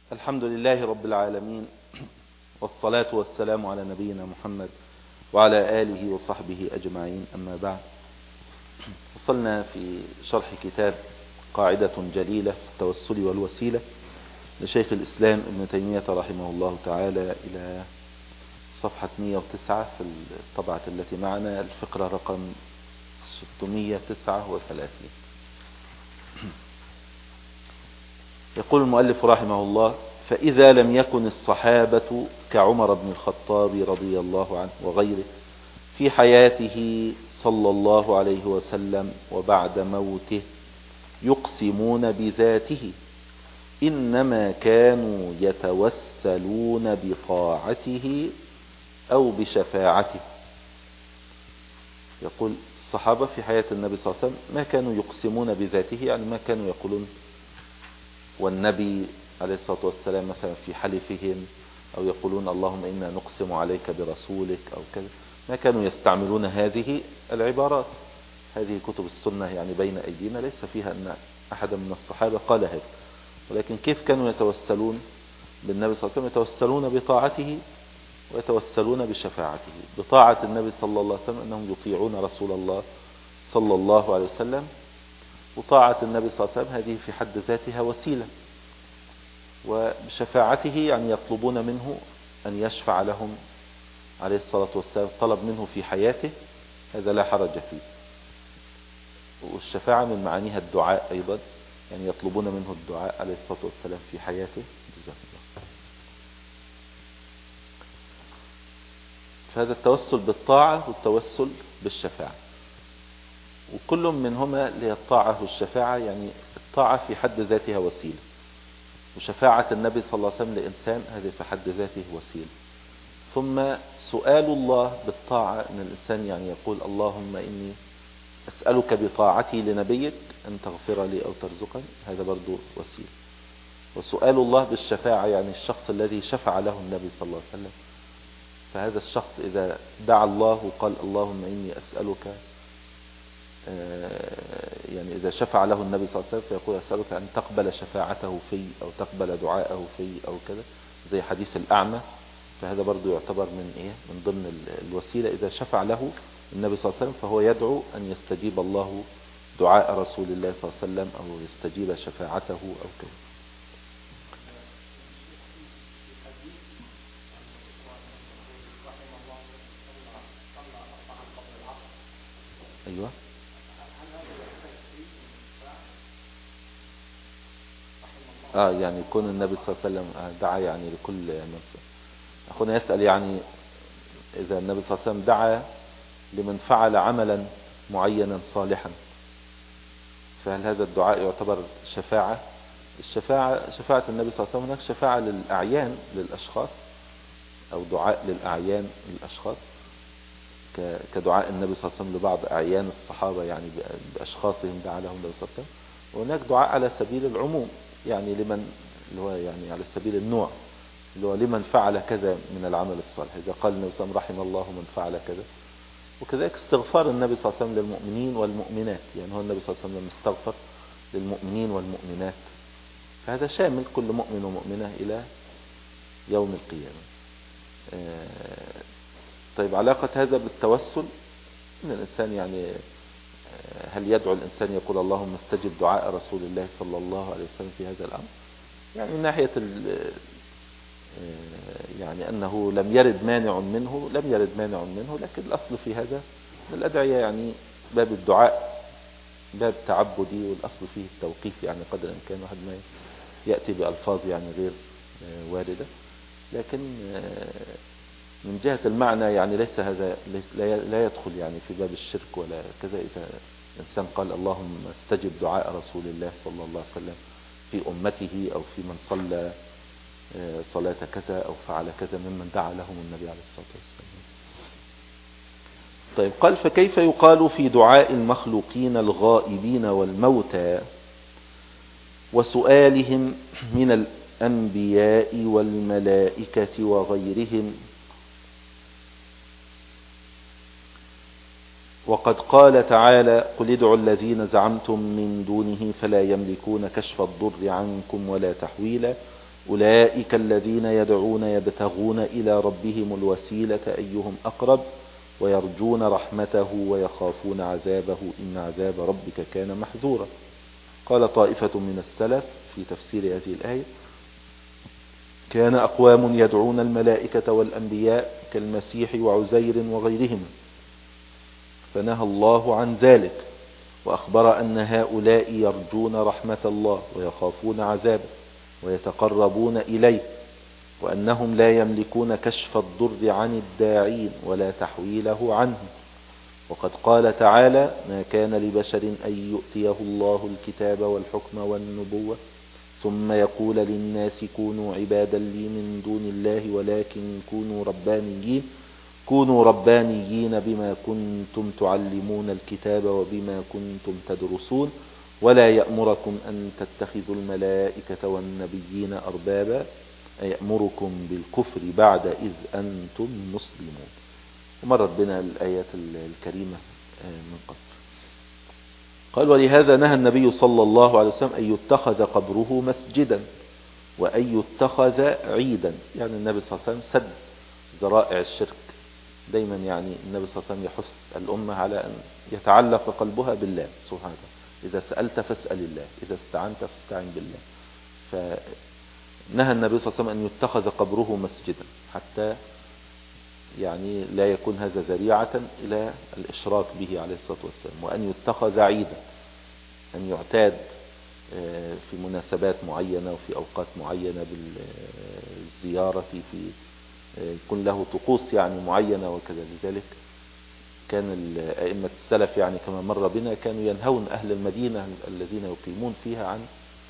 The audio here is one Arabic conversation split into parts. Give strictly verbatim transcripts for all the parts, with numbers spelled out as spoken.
الحمد لله رب العالمين، والصلاة والسلام على نبينا محمد وعلى آله وصحبه أجمعين، أما بعد. وصلنا في شرح كتاب قاعدة جليلة في التوسل والوسيلة لشيخ الإسلام ابن تيمية رحمه الله تعالى إلى صفحة مئة وتسعة في الطبعة التي معنا، الفقرة رقم ستمئة وتسعة وثلاثين. يقول المؤلف رحمه الله: فإذا لم يكن الصحابة كعمر بن الخطاب رضي الله عنه وغيره في حياته صلى الله عليه وسلم وبعد موته يقسمون بذاته، إنما كانوا يتوسلون بطاعته أو بشفاعته. يقول الصحابة في حياة النبي صلى الله عليه وسلم ما كانوا يقسمون بذاته، يعني ما كانوا يقولون والنبي عليه الصلاة والسلام مثلا في حلفهم، أو يقولون اللهم إنا نقسم عليك برسولك أو كذا. ما كانوا يستعملون هذه العبارات. هذه كتب السنة يعني بين أيدينا ليس فيها أن أحد من الصحابة قال هذا، ولكن كيف كانوا يتوسلون بالنبي صلى الله عليه وسلم؟ يتوسلون بطاعته ويتوسلون بشفاعته. بطاعة النبي صلى الله عليه وسلم أنهم يطيعون رسول الله صلى الله عليه وسلم، وطاعة النبي صلى الله عليه وسلم هذه في حد ذاتها وسيلة. وبشفاعته يعني يطلبون منه أن يشفع لهم عليه الصلاة والسلام، طلب منه في حياته، هذا لا حرج فيه. والشفاعة من معانيها الدعاء أيضا، يعني يطلبون منه الدعاء عليه الصلاة والسلام في حياته. جزاك الله. فهذا التوسل بالطاعة والتوسل بالشفاعة، وكل منهما للطاعة والشفاعة، يعني الطاعة في حد ذاتها وسيلة، وشفاعة النبي صلى الله عليه وسلم لإنسان هذه في حد ذاته وسيلة. ثم سؤال الله بالطاعة، أن الإنسان يعني يقول اللهم إني أسألك بطاعتي لنبيك أن تغفر لي أو ترزقني، هذا برضو وسيلة. وسؤال الله بالشفاعة يعني الشخص الذي شفع له النبي صلى الله عليه وسلم، فهذا الشخص إذا دعا الله وقال اللهم إني أسألك، يعني إذا شفع له النبي صلى الله عليه وسلم فيقول أسألك أن تقبل شفاعته في، أو تقبل دعاءه في، أو كذا، زي حديث الأعمى. فهذا برضو يعتبر من إيه؟ من ضمن الوسيلة. إذا شفع له النبي صلى الله عليه وسلم فهو يدعو أن يستجيب الله دعاء رسول الله صلى الله عليه وسلم، أو يستجيب شفاعته أو كذا. أيوة. آه يعني يكون النبي صلى الله عليه وسلم دعا يعني لكل نفس. أخونا يسأل يعني إذا النبي صلى الله عليه وسلم دعا لمن فعل عملا معينا صالحا، فهل هذا الدعاء يعتبر شفاعة؟ الشفاعة شفاعة النبي صلى الله عليه وسلم، هناك شفاعة للأعيان للأشخاص، أو دعاء للأعيان للأشخاص كدعاء النبي صلى الله عليه وسلم لبعض أعيان الصحابة، يعني بأشخاصهم دعا لهم النبي صلى الله عليه وسلم. وهناك دعاء على سبيل العموم، يعني لمن اللي هو يعني على سبيل النوع، اللي هو لمن فعل كذا من العمل الصالح. إذا قال النبي صلى الله عليه وسلم رحم الله من فعل كذا. وكذلك استغفار النبي صلى الله عليه وسلم للمؤمنين والمؤمنات، يعني هو النبي صلى الله عليه وسلم استغفر للمؤمنين والمؤمنات، فهذا شامل كل مؤمن ومؤمنة إلى يوم القيامة. طيب، علاقة هذا بالتوسل إن الإنسان يعني هل يدعو الإنسان يقول اللهم استجب دعاء رسول الله صلى الله عليه وسلم في هذا الأمر؟ يعني من ناحية يعني أنه لم يرد مانع منه، لم يرد مانع منه، لكن الأصل في هذا الأدعية يعني باب الدعاء باب تعبدي، والأصل فيه التوقيف، يعني قدر الإمكان واحد ما يأتي بألفاظ يعني غير واردة. لكن من جهة المعنى يعني ليس هذا ليس لا يدخل يعني في باب الشرك ولا كذا. إذا الإنسان قال اللهم استجب دعاء رسول الله صلى الله عليه وسلم في أمته، أو في من صلى صلاة كذا أو فعل كذا ممن دعا لهم النبي عليه الصلاة والسلام. طيب، قال فكيف يقال في دعاء المخلوقين الغائبين والموتى وسؤالهم من الأنبياء والملائكة وغيرهم، وقد قال تعالى قل ادعوا الذين زعمتم من دونه فلا يملكون كشف الضر عنكم ولا تحويلا أولئك الذين يدعون يبتغون إلى ربهم الوسيلة أيهم أقرب ويرجون رحمته ويخافون عذابه إن عذاب ربك كان محذورا. قال طائفة من السلف في تفسير هذه الآية: كان أقوام يدعون الملائكة والأنبياء كالمسيح وعزير وغيرهم، فنهى الله عن ذلك، وأخبر أن هؤلاء يرجون رحمة الله ويخافون عذابه ويتقربون إليه، وأنهم لا يملكون كشف الضر عن الداعين ولا تحويله عنه. وقد قال تعالى: ما كان لبشر أن يؤتيه الله الكتاب والحكم والنبوة ثم يقول للناس كونوا عبادا لي من دون الله ولكن كونوا ربانيين كونوا ربانيين بما كنتم تعلمون الكتاب وبما كنتم تدرسون ولا يأمركم أن تتخذوا الملائكة والنبيين أربابا أيأمركم بالكفر بعد إذ أنتم مسلمون. ومرت بنا الآيات الكريمة من قبل. قال: ولهذا نهى النبي صلى الله عليه وسلم أن يتخذ قبره مسجدا وأن يتخذ عيدا. يعني النبي صلى الله عليه وسلم سد ذرائع الشرك. دايما يعني النبي صلى الله عليه وسلم يحث الأمة على أن يتعلق قلبها بالله سبحانه وتعالى. إذا سألت فاسأل الله، إذا استعنت فاستعن بالله. فنهى النبي صلى الله عليه وسلم أن يتخذ قبره مسجدا حتى يعني لا يكون هذا ذريعة إلى الإشراك به عليه الصلاة والسلام. وأن يتخذ عيدا، أن يعتاد في مناسبات معينة وفي أوقات معينة بالزيارة، في يكون له طقوس يعني معينة وكذا. لذلك كان أئمة السلف يعني كما مر بنا كانوا ينهون أهل المدينة الذين يقيمون فيها عن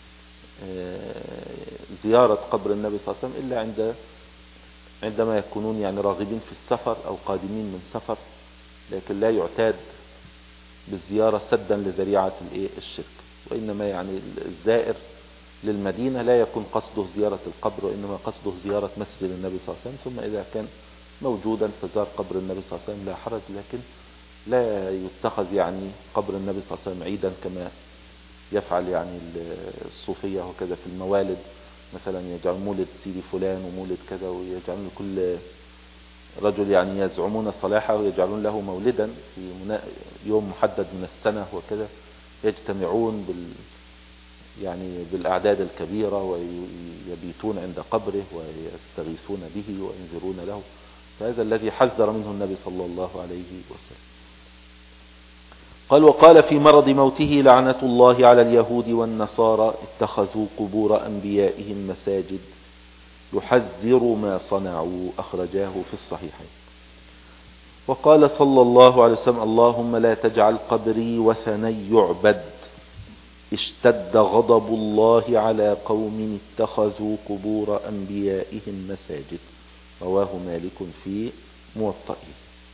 زيارة قبر النبي صلى الله عليه وسلم إلا عند عندما يكونون يعني راغبين في السفر أو قادمين من سفر، لكن لا يعتاد بالزيارة سدا لذريعة الشرك. وإنما يعني الزائر للمدينة لا يكون قصده زيارة القبر، وإنما قصده زيارة مسجد النبي صلى الله عليه وسلم. ثم إذا كان موجودا فزار قبر النبي صلى الله عليه وسلم لا حرج، لكن لا يتخذ يعني قبر النبي صلى الله عليه وسلم عيدا كما يفعل يعني الصوفية وكذا في الموالد. مثلا يجعل مولد سيدي فلان ومولد كذا، ويجعلون كل رجل يعني يزعمون صلاحه ويجعلون له مولدا في يوم محدد من السنة وكذا، يجتمعون بال يعني بالأعداد الكبيرة ويبيتون عند قبره ويستغيثون به وينذرون له. فهذا الذي حذر منه النبي صلى الله عليه وسلم. قال: وقال في مرض موته: لعنة الله على اليهود والنصارى اتخذوا قبور أنبيائهم مساجد يحذر ما صنعوا. أخرجاه في الصحيحين. وقال صلى الله عليه وسلم: اللهم لا تجعل قبري وثنا يعبد اشتد غضب الله على قوم اتخذوا قبور أنبيائهم مساجد. رواه مالك في موطئه.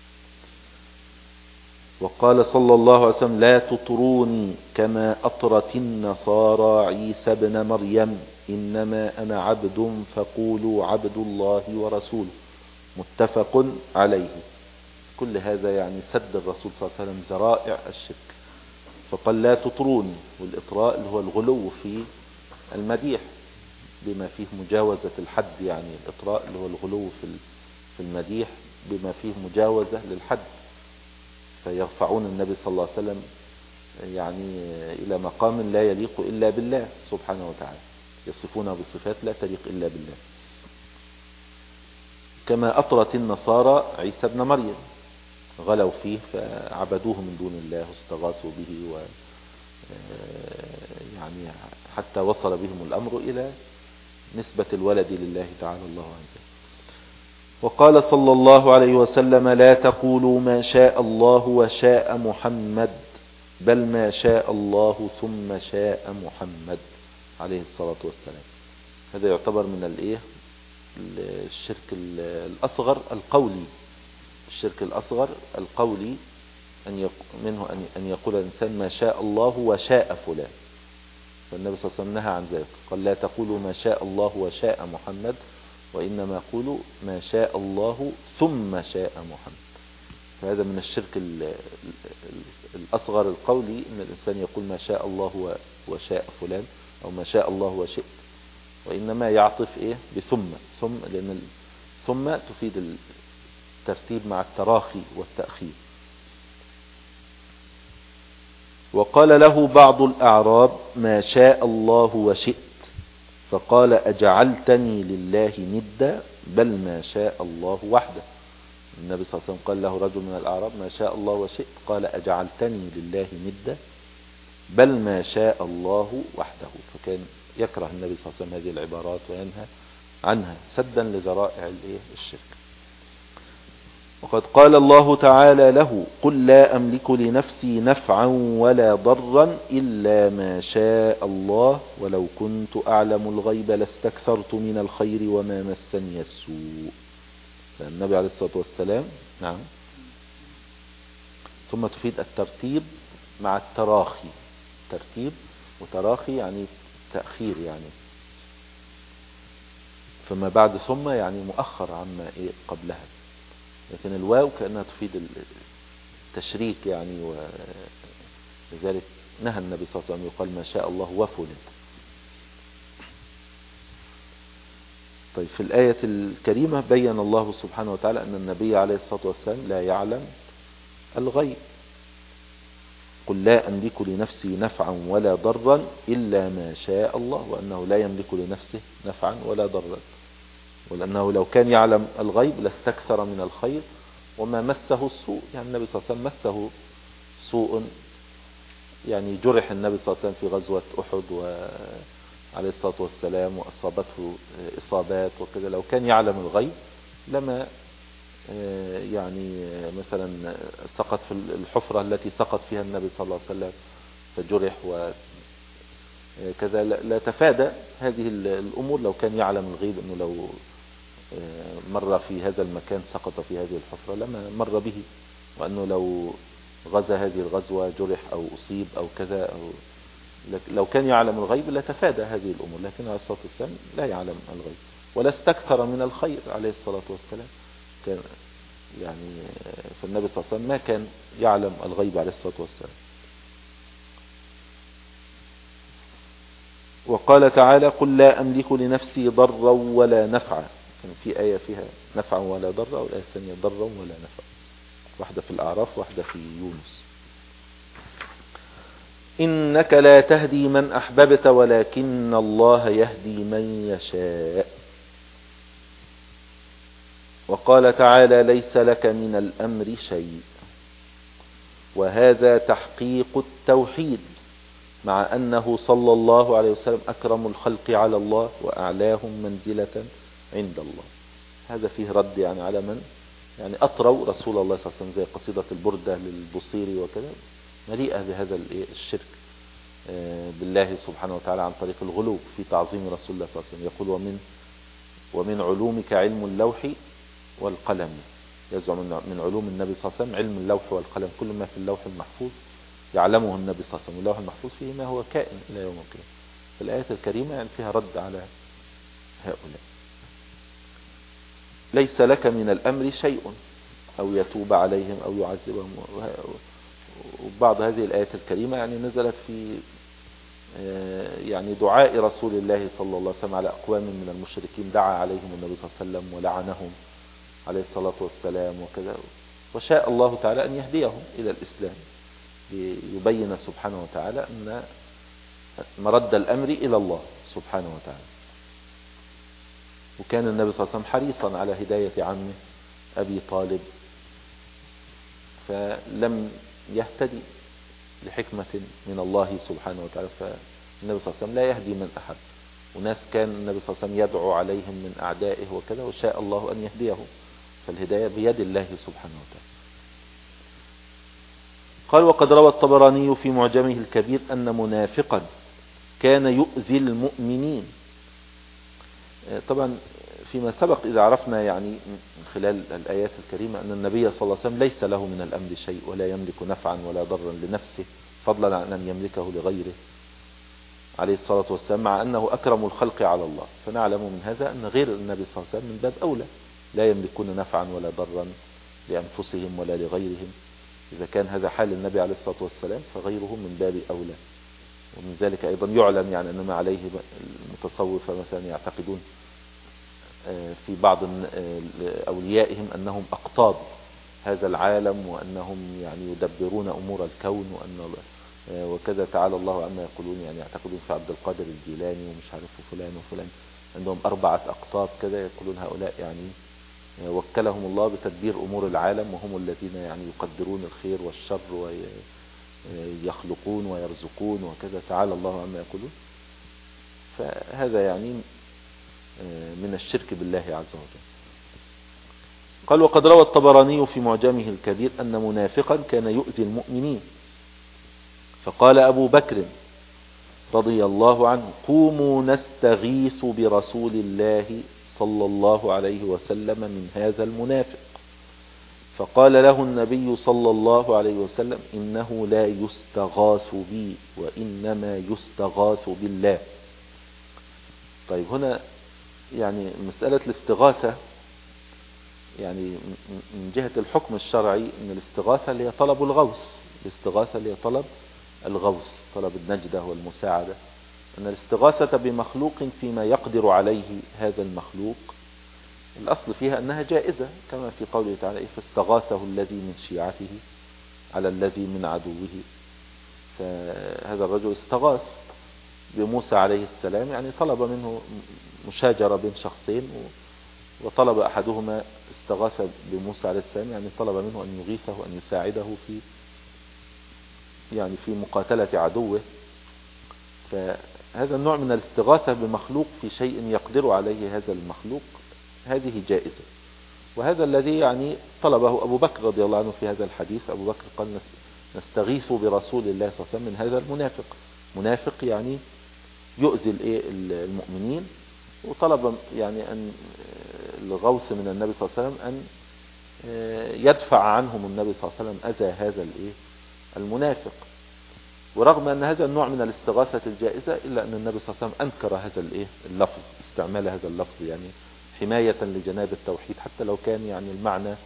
وقال صلى الله عليه وسلم: لا تطروني كما أطرت النصارى عيسى ابن مريم، إنما أنا عبد فقولوا عبد الله ورسوله. متفق عليه. كل هذا يعني سد الرسول صلى الله عليه وسلم ذرائع الشرك، فقال: لا تطروني. والإطراء اللي هو الغلو في المديح بما فيه مجاوزة الحد، يعني الإطراء اللي هو الغلو في المديح بما فيه مجاوزة للحد، فيرفعون النبي صلى الله عليه وسلم يعني إلى مقام لا يليق إلا بالله سبحانه وتعالى، يصفونه بصفات لا تليق إلا بالله. كما أطرت النصارى عيسى ابن مريم، غلوا فيه فعبدوه من دون الله واستغاثوا به، و يعني حتى وصل بهم الأمر إلى نسبة الولد لله تعالى الله عنه. وقال صلى الله عليه وسلم: لا تقولوا ما شاء الله وشاء محمد، بل ما شاء الله ثم شاء محمد عليه الصلاة والسلام. هذا يعتبر من الايه الشرك الأصغر القولي. الشرك الأصغر القولي أن يق... منه أن يقول الإنسان ما شاء الله وشاء فلان. فالنبي صلى الله عليه وسلم نهى عن ذلك، قال: لا تقولوا ما شاء الله وشاء محمد، وإنما قولوا ما شاء الله ثم شاء محمد. فهذا من الشرك الأصغر القولي، أن الإنسان يقول ما شاء الله وشاء فلان، أو ما شاء الله وشئت. وإنما يعطف إيه بثم ثم، لأن ثم تفيد الترتيب مع التراخي والتأخير. وقال له بعض الأعراب ما شاء الله وشئت، فقال أجعلتني لله ندا بل ما شاء الله وحده. النبي صلى الله عليه وسلم قال له رجل من الأعراب ما شاء الله وشئت، قال أجعلتني لله ندا بل ما شاء الله وحده. فكان يكره النبي صلى الله عليه وسلم هذه العبارات وينهى عنها سدا لذرائع الشرك. وقد قال الله تعالى له قل لا أملك لنفسي نفعا ولا ضرا إلا ما شاء الله ولو كنت أعلم الغيب لاستكثرت من الخير وما مسني السوء. فالنبي عليه الصلاة والسلام نعم. ثم تفيد الترتيب مع التراخي، ترتيب وتراخي يعني تأخير، يعني فما بعد ثم يعني مؤخر عما إيه قبلها. لكن الواو كأنها تفيد التشريك يعني، ولذلك نهى النبي صلى الله عليه وسلم يقال ما شاء الله وفلت. طيب في الآية الكريمة بين الله سبحانه وتعالى أن النبي عليه الصلاة والسلام لا يعلم الغيب. قل لا أملك لنفسي نفعا ولا ضرا إلا ما شاء الله، وأنه لا يملك لنفسه نفعا ولا ضرا، ولأنه لو كان يعلم الغيب لاستكثر من الخير وما مسه السوء. يعني النبي صلى الله عليه وسلم مسه سوء، يعني جرح النبي صلى الله عليه وسلم في غزوة أحد وعليه الصلاة والسلام وأصابته إصابات وكذا. لو كان يعلم الغيب لما يعني مثلا سقط في الحفرة التي سقط فيها النبي صلى الله عليه وسلم فجرح وكذا، لا تفادى هذه الأمور لو كان يعلم الغيب، أنه لو مر في هذا المكان سقط في هذه الحفرة لما مر به، وأنه لو غزا هذه الغزوة جرح أو أصيب أو كذا أو لو كان يعلم الغيب لا تفادى هذه الأمور. لكن عليه الصلاة والسلام لا يعلم الغيب ولا استكثر من الخير عليه الصلاة والسلام. كان يعني فالنبي صلى الله عليه وسلم ما كان يعلم الغيب عليه الصلاة والسلام. وقال تعالى قل لا أملك لنفسي ضرا ولا نفعا. كان في آية فيها نفعا ولا ضرا، والآية الثانية ضرا ولا نفعا، واحدة في الأعراف واحدة في يونس. إنك لا تهدي من أحببت ولكن الله يهدي من يشاء. وقال تعالى ليس لك من الأمر شيء، وهذا تحقيق التوحيد، مع أنه صلى الله عليه وسلم أكرم الخلق على الله وأعلاهم منزلة عند الله. هذا فيه رد يعني على من يعني أطروا رسول الله صلى الله عليه وسلم، زي قصيدة البردة للبصيري وكذا، مليئة بهذا الشرك بالله سبحانه وتعالى عن طريق الغلو في تعظيم رسول الله صلى الله عليه وسلم. يقول ومن ومن علومك علم اللوح والقلم. يزعم من علوم النبي صلى الله عليه وسلم علم اللوح والقلم، كل ما في اللوح المحفوظ يعلمه النبي صلى الله عليه وسلم، اللوح المحفوظ فيه ما هو كائن إلى يوم القيامة. فالآية الكريمة يعني فيها رد على هؤلاء. ليس لك من الأمر شيء أو يتوب عليهم أو يعذبهم. وبعض هذه الآية الكريمة يعني نزلت في يعني دعاء رسول الله صلى الله عليه وسلم على أقوام من المشركين، دعا عليهم النبي صلى الله عليه وسلم ولعنهم عليه الصلاة والسلام وكذا، وشاء الله تعالى أن يهديهم إلى الإسلام، ليبين سبحانه وتعالى أن مرد الأمر إلى الله سبحانه وتعالى. وكان النبي صلى الله عليه وسلم حريصا على هداية عمه أبي طالب، فلم يهتدي لحكمة من الله سبحانه وتعالى. فالنبي صلى الله عليه وسلم لا يهدي من أحد، وناس كان النبي صلى الله عليه وسلم يدعو عليهم من أعدائه وكذا، وشاء الله أن يهديهم. فالهداية بيد الله سبحانه وتعالى. قال وقد روى الطبراني في معجمه الكبير أن منافقا كان يؤذي المؤمنين. طبعا فيما سبق إذا عرفنا يعني من خلال الآيات الكريمة أن النبي صلى الله عليه وسلم ليس له من الأمر شيء، ولا يملك نفعا ولا ضرا لنفسه فضلا عن أن يملكه لغيره عليه الصلاة والسلام، مع أنه أكرم الخلق على الله. فنعلم من هذا أن غير النبي صلى الله عليه وسلم من باب أولى لا يملكون نفعا ولا ضرا لأنفسهم ولا لغيرهم. إذا كان هذا حال النبي عليه الصلاة والسلام فغيره من باب أولى ومن ذلك أيضا يعلم يعني أن ما عليه المتصوفة مثلا يعتقدون في بعض أوليائهم أنهم أقطاب هذا العالم، وأنهم يعني يدبرون أمور الكون، وأن وكذا تعالى الله عما يقولون، يعني يعتقدون في عبد القادر الجيلاني ومش عارف فلان وفلان، عندهم أربعة أقطاب كذا، يقولون هؤلاء يعني وكلهم الله بتدبير أمور العالم، وهم الذين يعني يقدرون الخير والشر ويخلقون ويرزقون وكذا تعالى الله عما يقولون. فهذا يعني من الشرك بالله عز وجل. قال وقد روى الطبراني في معجمه الكبير أن منافقا كان يؤذي المؤمنين، فقال أبو بكر رضي الله عنه قوموا نستغيث برسول الله صلى الله عليه وسلم من هذا المنافق، فقال له النبي صلى الله عليه وسلم إنه لا يستغاث بي وإنما يستغاث بالله. طيب هنا يعني مسألة الاستغاثة يعني من جهة الحكم الشرعي ان الاستغاثة اللي هي طلب الغوث، الاستغاثة اللي هي طلب الغوث، طلب النجدة والمساعدة. ان الاستغاثة بمخلوق فيما يقدر عليه هذا المخلوق الاصل فيها انها جائزة، كما في قوله تعالى فاستغاثه الذي من شيعته على الذي من عدوه. فهذا الرجل استغاث بموسى عليه السلام، يعني طلب منه مشاجرة بين شخصين، وطلب أحدهما استغاث بموسى عليه السلام، يعني طلب منه أن يغيثه وأن يساعده في يعني في مقاتلة عدوه. فهذا النوع من الاستغاثة بمخلوق في شيء يقدر عليه هذا المخلوق هذه جائزة، وهذا الذي يعني طلبه أبو بكر رضي الله عنه في هذا الحديث. أبو بكر قال نستغيث برسول الله صلى الله عليه وسلم من هذا المنافق، منافق يعني يؤذي المؤمنين، وطلب يعني أن الغوث من النبي صلى الله عليه وسلم أن يدفع عنهم النبي صلى الله عليه وسلم أذى هذا الإيه المنافق. ورغم أن هذا النوع من الاستغاثة الجائزة إلا أن النبي صلى الله عليه وسلم أنكر هذا الإيه اللفظ، استعمال هذا اللفظ يعني حماية لجناب التوحيد، حتى لو كان يعني المعنى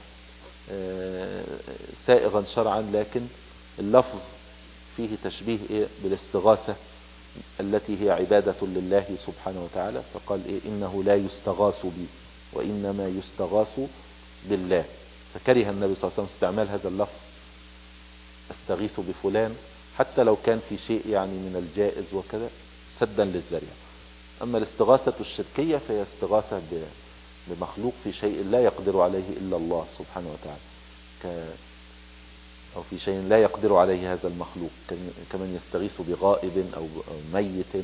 سائغا شرعا، لكن اللفظ فيه تشبيه إيه بالاستغاثة التي هي عبادة لله سبحانه وتعالى. فقال إيه إنه لا يستغاث بي وإنما يستغاث بالله. فكره النبي صلى الله عليه وسلم استعمال هذا اللفظ استغيث بفلان، حتى لو كان في شيء يعني من الجائز وكذا سدا للذريعة. أما الاستغاثة الشركية فهي استغاثة بمخلوق في شيء لا يقدر عليه إلا الله سبحانه وتعالى، ك أو في شيء لا يقدر عليه هذا المخلوق، كمن يستغيث بغائب أو ميت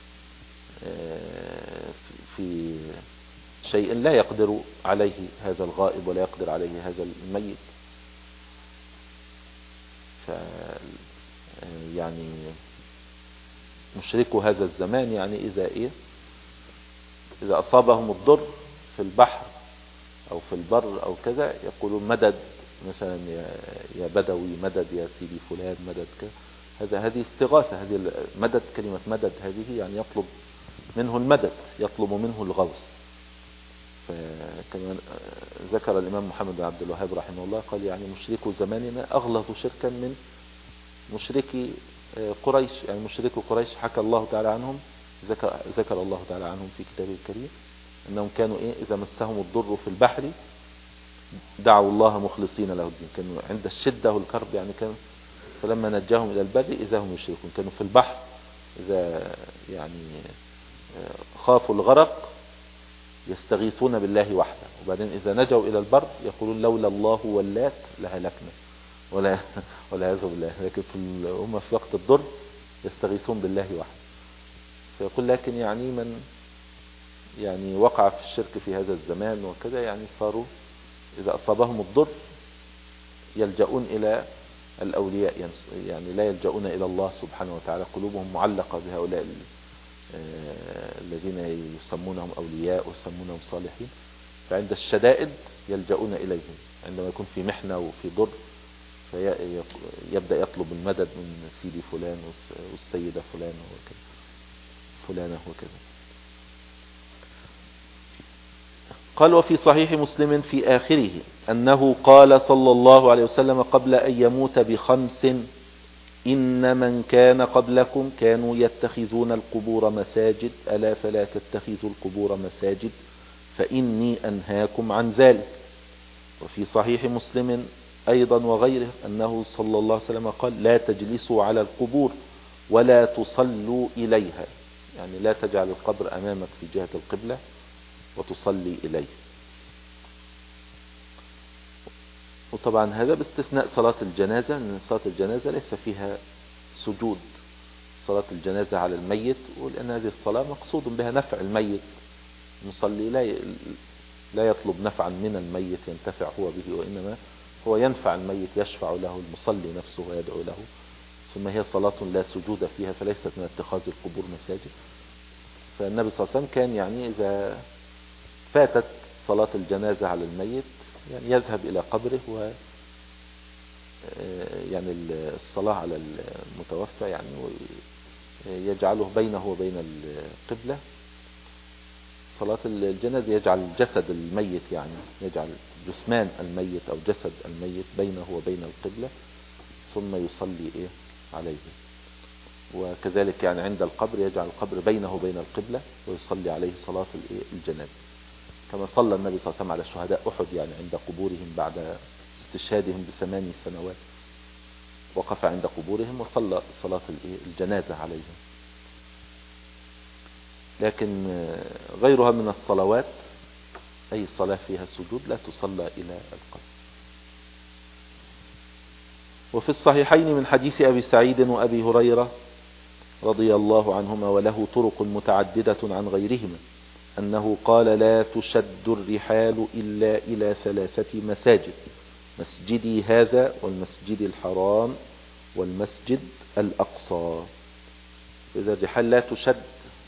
في شيء لا يقدر عليه هذا الغائب ولا يقدر عليه هذا الميت. ف يعني مشركو هذا الزمان يعني إذا إيه إذا أصابهم الضر في البحر أو في البر أو كذا يقولون مدد مثلا يا بدوي، مدد يا سيدي فلان، مدد كذا. هذا هذه استغاثة، هذه مدد، كلمة مدد هذه يعني يطلب منه المدد، يطلب منه الغوث. فكما ذكر الإمام محمد بن عبد الوهاب رحمه الله قال يعني مشركو زماننا أغلظ شركا من مشركي قريش. يعني مشركو قريش حكى الله تعالى عنهم، ذكر, ذكر الله تعالى عنهم في كتابه الكريم أنهم كانوا إيه إذا مسهم الضر في البحر دعوا الله مخلصين له الدين. كانوا عند الشدة والكرب يعني كانوا فلما نجاهم إلى البر إذا هم يشركون. كانوا في البحر إذا يعني خافوا الغرق يستغيثون بالله وحده، وبعدين إذا نجوا إلى البر يقولون لولا الله واللات لهلكنا ولا والعياذ بالله. لكن في هم في وقت الضر يستغيثون بالله وحده. فيقول لكن يعني من يعني وقع في الشرك في هذا الزمان وكذا يعني صاروا إذا أصابهم الضر يلجؤون إلى الأولياء، يعني لا يلجؤون إلى الله سبحانه وتعالى، قلوبهم معلقة بهؤلاء الذين يسمونهم أولياء ويسمونهم صالحين. فعند الشدائد يلجؤون إليهم، عندما يكون في محنة وفي ضر فيبدأ يطلب المدد من سيدي فلان والسيدة فلان وكذا فلانة وكذا. قال وفي صحيح مسلم في آخره أنه قال صلى الله عليه وسلم قبل أن يموت بخمس إن من كان قبلكم كانوا يتخذون القبور مساجد ألا فلا تتخذوا القبور مساجد فإني أنهاكم عن ذلك. وفي صحيح مسلم أيضا وغيره أنه صلى الله عليه وسلم قال لا تجلسوا على القبور ولا تصلوا إليها، يعني لا تجعل القبر أمامك في جهة القبلة وتصلي إليه. وطبعا هذا باستثناء صلاة الجنازة، لأن صلاة الجنازة ليس فيها سجود، صلاة الجنازة على الميت، ولأن هذه الصلاة مقصود بها نفع الميت، المصلي لا لا يطلب نفعا من الميت ينتفع هو به، وإنما هو ينفع الميت، يشفع له المصلي نفسه ويدعو له. ثم هي صلاة لا سجود فيها، فليست من اتخاذ القبور مساجد. فالنبي صلى الله عليه وسلم كان يعني إذا فاتت صلاة الجنازة على الميت يعني يذهب إلى قبره و يعني الصلاة على المتوفى يعني يجعله بينه وبين القبلة. صلاة الجنازة يجعل جسد الميت، يعني يجعل جثمان الميت أو جسد الميت بينه وبين القبلة ثم يصلي إيه عليه. وكذلك يعني عند القبر يجعل القبر بينه وبين القبلة ويصلي عليه صلاة الجنازة، كما صلى النبي صلى الله عليه وسلم على شهداء أحد، يعني عند قبورهم بعد استشهادهم بثماني سنوات وقف عند قبورهم وصلى صلاة الجنازة عليهم. لكن غيرها من الصلوات أي صلاة فيها سجود لا تصلى إلى القبر. وفي الصحيحين من حديث أبي سعيد وأبي هريرة رضي الله عنهما وله طرق متعددة عن غيرهما أنه قال لا تشد الرحال إلا إلى ثلاثة مساجد: مسجدي هذا والمسجد الحرام والمسجد الأقصى. إذا الرحال لا تشد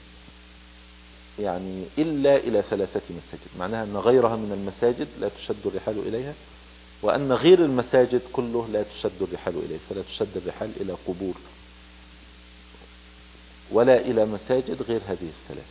يعني إلا إلى ثلاثة مساجد، معناها أن غيرها من المساجد لا تشد الرحال إليها، وأن غير المساجد كله لا تشد الرحال إليه، فلا تشد الرحال إلى قبور ولا إلى مساجد غير هذه الثلاث.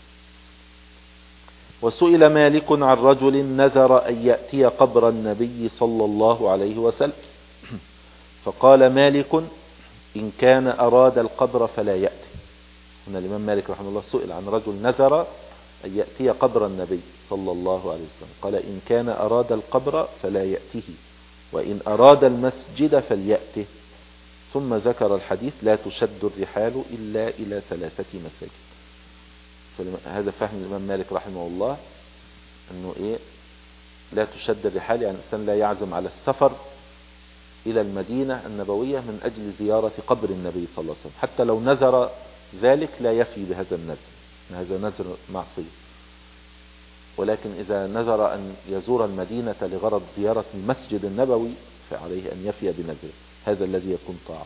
وسئل مالك عن رجل نذر أن يأتي قبر النبي صلى الله عليه وسلم، فقال مالك إن كان أراد القبر فلا يأتي. هنا الإمام مالك رحمه الله سئل عن رجل نذر أن يأتي قبر النبي صلى الله عليه وسلم، قال إن كان أراد القبر فلا يأته، وإن أراد المسجد فليأته، ثم ذكر الحديث لا تشد الرحال إلا إلى ثلاثة مساجد. هذا فهم الإمام مالك رحمه الله، أنه إيه لا تشد الرحال، يعني الإنسان لا يعزم على السفر إلى المدينة النبوية من أجل زيارة قبر النبي صلى الله عليه وسلم، حتى لو نذر ذلك لا يفي بهذا النذر، هذا نذر معصية. ولكن إذا نذر أن يزور المدينة لغرض زيارة المسجد النبوي فعليه أن يفي بنذره، هذا الذي يكون طاعة.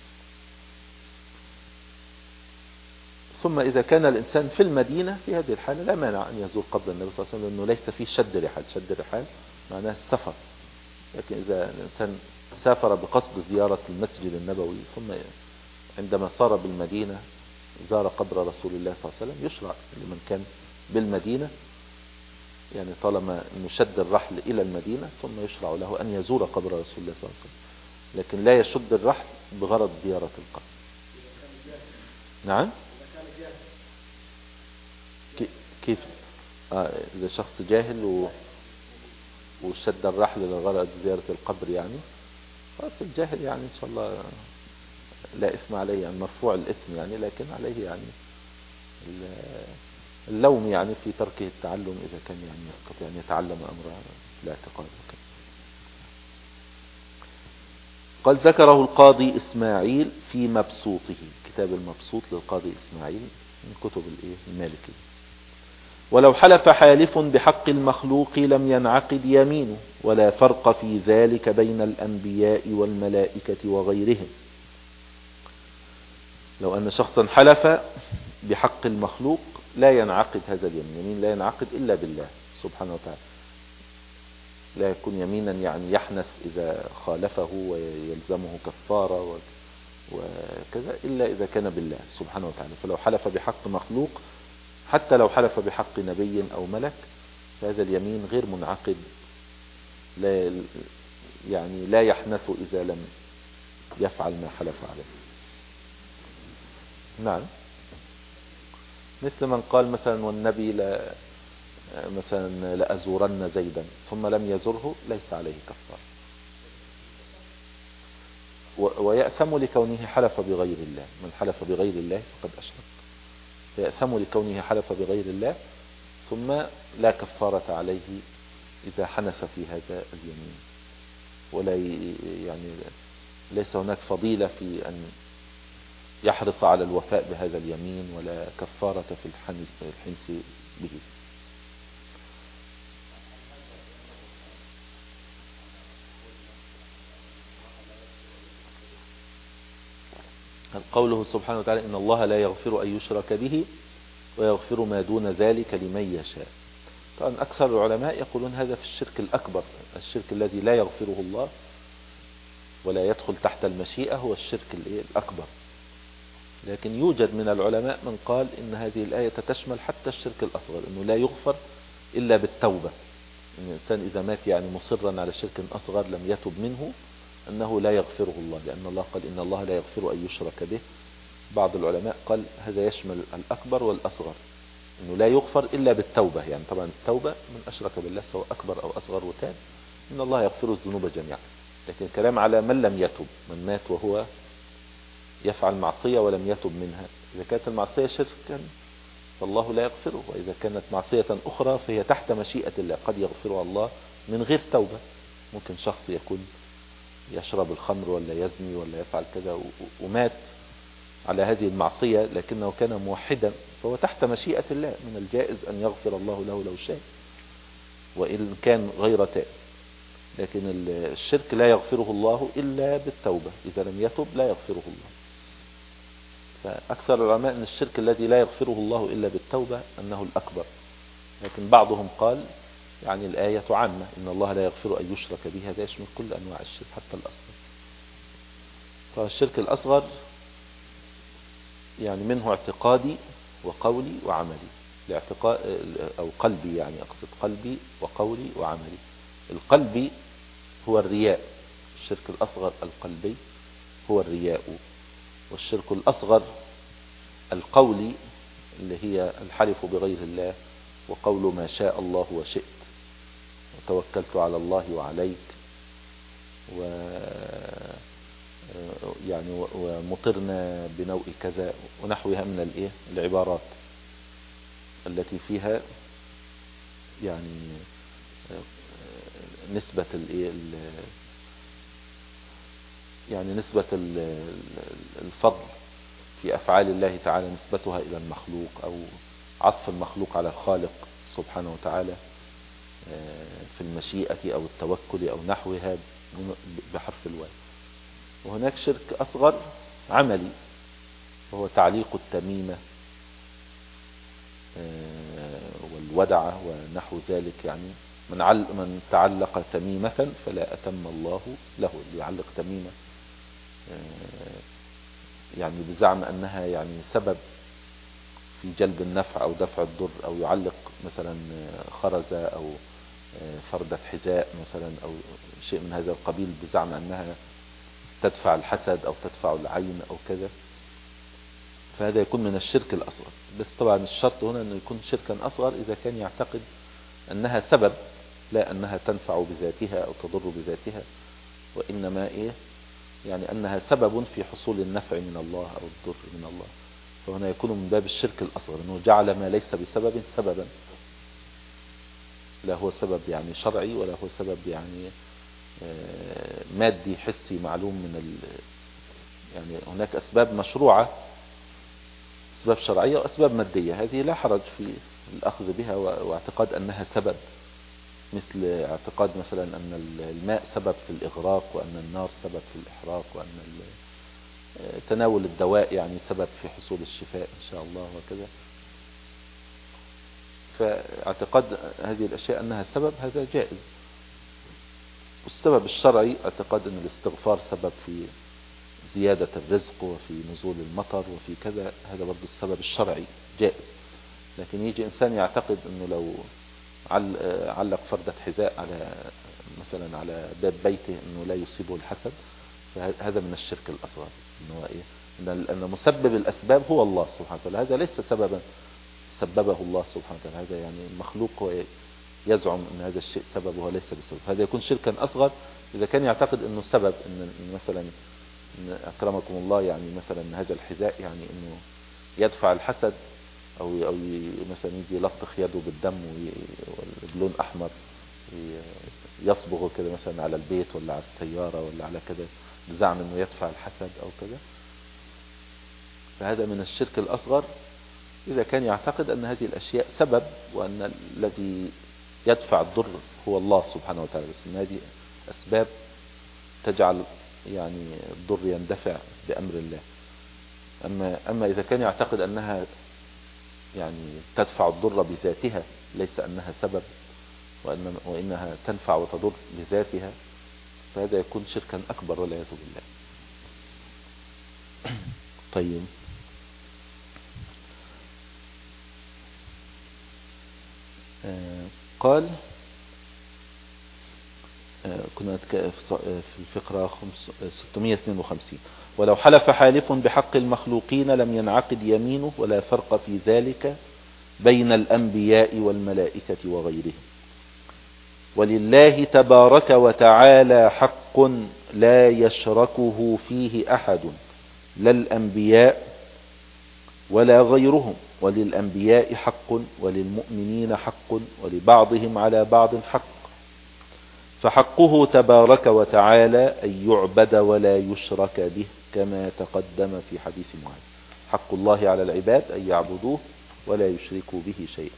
ثم إذا كان الإنسان في المدينة في هذه الحالة لا مانع أن يزور قبر النبي صلى الله عليه وسلم، لأنه ليس فيه شد رحال، شد رحال معناه السفر. لكن إذا الإنسان سافر بقصد زيارة المسجد النبوي ثم عندما صار بالمدينة زار قبر رسول الله صلى الله عليه وسلم، يشرع لمن كان بالمدينة يعني طالما أنه شد الرحل إلى المدينة ثم يشرع له أن يزور قبر رسول الله صلى الله عليه وسلم، لكن لا يشد الرحل بغرض زيارة القبر. نعم كيف آه إذا شخص جاهل و... وشد الرحل لغرض زيارة القبر يعني خلاص الجاهل يعني إن شاء الله لا اسم عليه، يعني مرفوع الاسم يعني، لكن عليه يعني اللوم يعني في تركه التعلم إذا كان يعني يستطيع أن يتعلم أمر الاعتقاد وكذا. قال ذكره القاضي إسماعيل في مبسوطه، كتاب المبسوط للقاضي إسماعيل من كتب المالكي: ولو حلف حالف بحق المخلوق لم ينعقد يمينه، ولا فرق في ذلك بين الأنبياء والملائكة وغيرهم. لو أن شخصا حلف بحق المخلوق لا ينعقد هذا اليمين، يمين لا ينعقد إلا بالله سبحانه وتعالى، لا يكون يمينا يعني يحنث إذا خالفه ويلزمه كفارة وكذا إلا إذا كان بالله سبحانه وتعالى. فلو حلف بحق مخلوق حتى لو حلف بحق نبي أو ملك فهذا اليمين غير منعقد، لا يعني لا يحنث إذا لم يفعل ما حلف عليه. نعم، مثل من قال مثلا والنبي لا مثلا لأزورن زيدا ثم لم يزره ليس عليه كفار، ويأثم لكونه حلف بغير الله. من حلف بغير الله فقد أشرك، يأثم لكونه حلف بغير الله، ثم لا كفارة عليه إذا حنث في هذا اليمين، ولا يعني ليس هناك فضيلة في أن يحرص على الوفاء بهذا اليمين، ولا كفارة في الحنث به. قوله سبحانه وتعالى إن الله لا يغفر أن يشرك به ويغفر ما دون ذلك لمن يشاء. طبعا أكثر العلماء يقولون هذا في الشرك الأكبر، الشرك الذي لا يغفره الله ولا يدخل تحت المشيئة هو الشرك الأكبر. لكن يوجد من العلماء من قال إن هذه الآية تشمل حتى الشرك الأصغر، إنه لا يغفر إلا بالتوبة. إن الإنسان إذا مات يعني مصرا على شرك أصغر لم يتب منه أنه لا يغفره الله، لأن الله قال إن الله لا يغفر أن يشرك به. بعض العلماء قال هذا يشمل الأكبر والأصغر، إنه لا يغفر إلا بالتوبة. يعني طبعا التوبة من أشرك بالله سواء أكبر أو أصغر وتاب إن الله يغفر الذنوب جميعا. لكن كلام على من لم يتب، من مات وهو يفعل معصية ولم يتب منها. إذا كانت المعصية شركا فالله لا يغفره، وإذا كانت معصية أخرى فهي تحت مشيئة الله، قد يغفرها الله من غير توبة. ممكن شخص يكون يشرب الخمر ولا يزني ولا يفعل كذا ومات على هذه المعصية لكنه كان موحدا، فهو تحت مشيئة الله، من الجائز أن يغفر الله له لو شاء وإن كان غير تائب. لكن الشرك لا يغفره الله إلا بالتوبة، إذا لم يتب لا يغفره الله. فأكثر العلماء أن الشرك الذي لا يغفره الله إلا بالتوبة أنه الأكبر. لكن بعضهم قال يعني الآية عامة، إن الله لا يغفر أن يشرك به، هذا يشمل كل أنواع الشرك حتى الأصغر. فالشرك الأصغر يعني منه اعتقادي وقولي وعملي. الاعتقاد أو قلبي، يعني أقصد قلبي وقولي وعملي. القلبي هو الرياء، الشرك الأصغر القلبي هو الرياء. والشرك الأصغر القولي اللي هي الحلف بغير الله وقول ما شاء الله وشئت وتوكلت على الله وعليك و يعني ومطرنا بنوء كذا ونحوها من الايه العبارات التي فيها يعني نسبة الايه يعني نسبة الفضل في أفعال الله تعالى، نسبتها إلى المخلوق أو عطف المخلوق على الخالق سبحانه وتعالى في المشيئة أو التوكل أو نحوها بحرف الواو. وهناك شرك أصغر عملي وهو تعليق التميمة والودعة ونحو ذلك. يعني من من تعلق تميمة فلا أتم الله له، اللي يعلق تميمة يعني بزعم أنها يعني سبب في جلب النفع أو دفع الضر، أو يعلق مثلا خرزة أو فردة حذاء مثلا أو شيء من هذا القبيل بزعم أنها تدفع الحسد أو تدفع العين أو كذا، فهذا يكون من الشرك الأصغر. بس طبعا الشرط هنا أنه يكون شركا أصغر إذا كان يعتقد أنها سبب، لا أنها تنفع بذاتها أو تضر بذاتها، وإنما إيه يعني أنها سبب في حصول النفع من الله أو الضر من الله. فهنا يكون من باب الشرك الأصغر، أنه جعل ما ليس بسبب سببا، لا هو سبب يعني شرعي ولا هو سبب يعني مادي حسي معلوم من ال... يعني هناك أسباب مشروعة، أسباب شرعية وأسباب مادية، هذه لا حرج في الأخذ بها واعتقاد أنها سبب، مثل اعتقاد مثلا أن الماء سبب في الإغراق، وأن النار سبب في الإحراق، وأن تناول الدواء يعني سبب في حصول الشفاء إن شاء الله وكذا. فاعتقاد هذه الأشياء أنها سبب هذا جائز. والسبب الشرعي اعتقاد أن الاستغفار سبب في زيادة الرزق وفي نزول المطر وفي كذا، هذا برضو السبب الشرعي جائز. لكن يجي إنسان يعتقد أنه لو علق فردة حذاء على مثلا على باب بيته أنه لا يصيبه الحسد، فهذا من الشرك الأصغر، أنه إيه أن مسبب الأسباب هو الله سبحانه وتعالى، هذا ليس سببا سببه الله سبحانه وتعالى، هذا يعني مخلوق يزعم أن هذا الشيء سبب وهو ليس بسبب. هذا يكون شركا أصغر إذا كان يعتقد أنه سبب، أن مثلا إن أكرمكم الله يعني مثلا هذا الحذاء يعني أنه يدفع الحسد، أو أو مثلا يجي يلطخ يده بالدم وبلون أحمر يصبغه كده مثلا على البيت ولا على السيارة ولا على كده بزعم أنه يدفع الحسد أو كذا، فهذا من الشرك الأصغر إذا كان يعتقد أن هذه الأشياء سبب وأن الذي يدفع الضر هو الله سبحانه وتعالى، بس أن هذه أسباب تجعل يعني الضر يندفع بأمر الله. أما, أما إذا كان يعتقد أنها يعني تدفع الضر بذاتها ليس أنها سبب، وإن وإنها تنفع وتضر بذاتها، فهذا يكون شركا أكبر والعياذ بالله. طيب آه قال آه كنا في الفقرة ستمائة واثنين وخمسين: ولو حلف حالف بحق المخلوقين لم ينعقد يمينه، ولا فرق في ذلك بين الأنبياء والملائكة وغيرهم. ولله تبارك وتعالى حق لا يشركه فيه أحد، لا الأنبياء ولا غيرهم. وللأنبياء حق، وللمؤمنين حق، ولبعضهم على بعض حق. فحقه تبارك وتعالى أن يعبد ولا يشرك به، كما تقدم في حديث معاذ. حق الله على العباد أن يعبدوه ولا يشركوا به شيئا.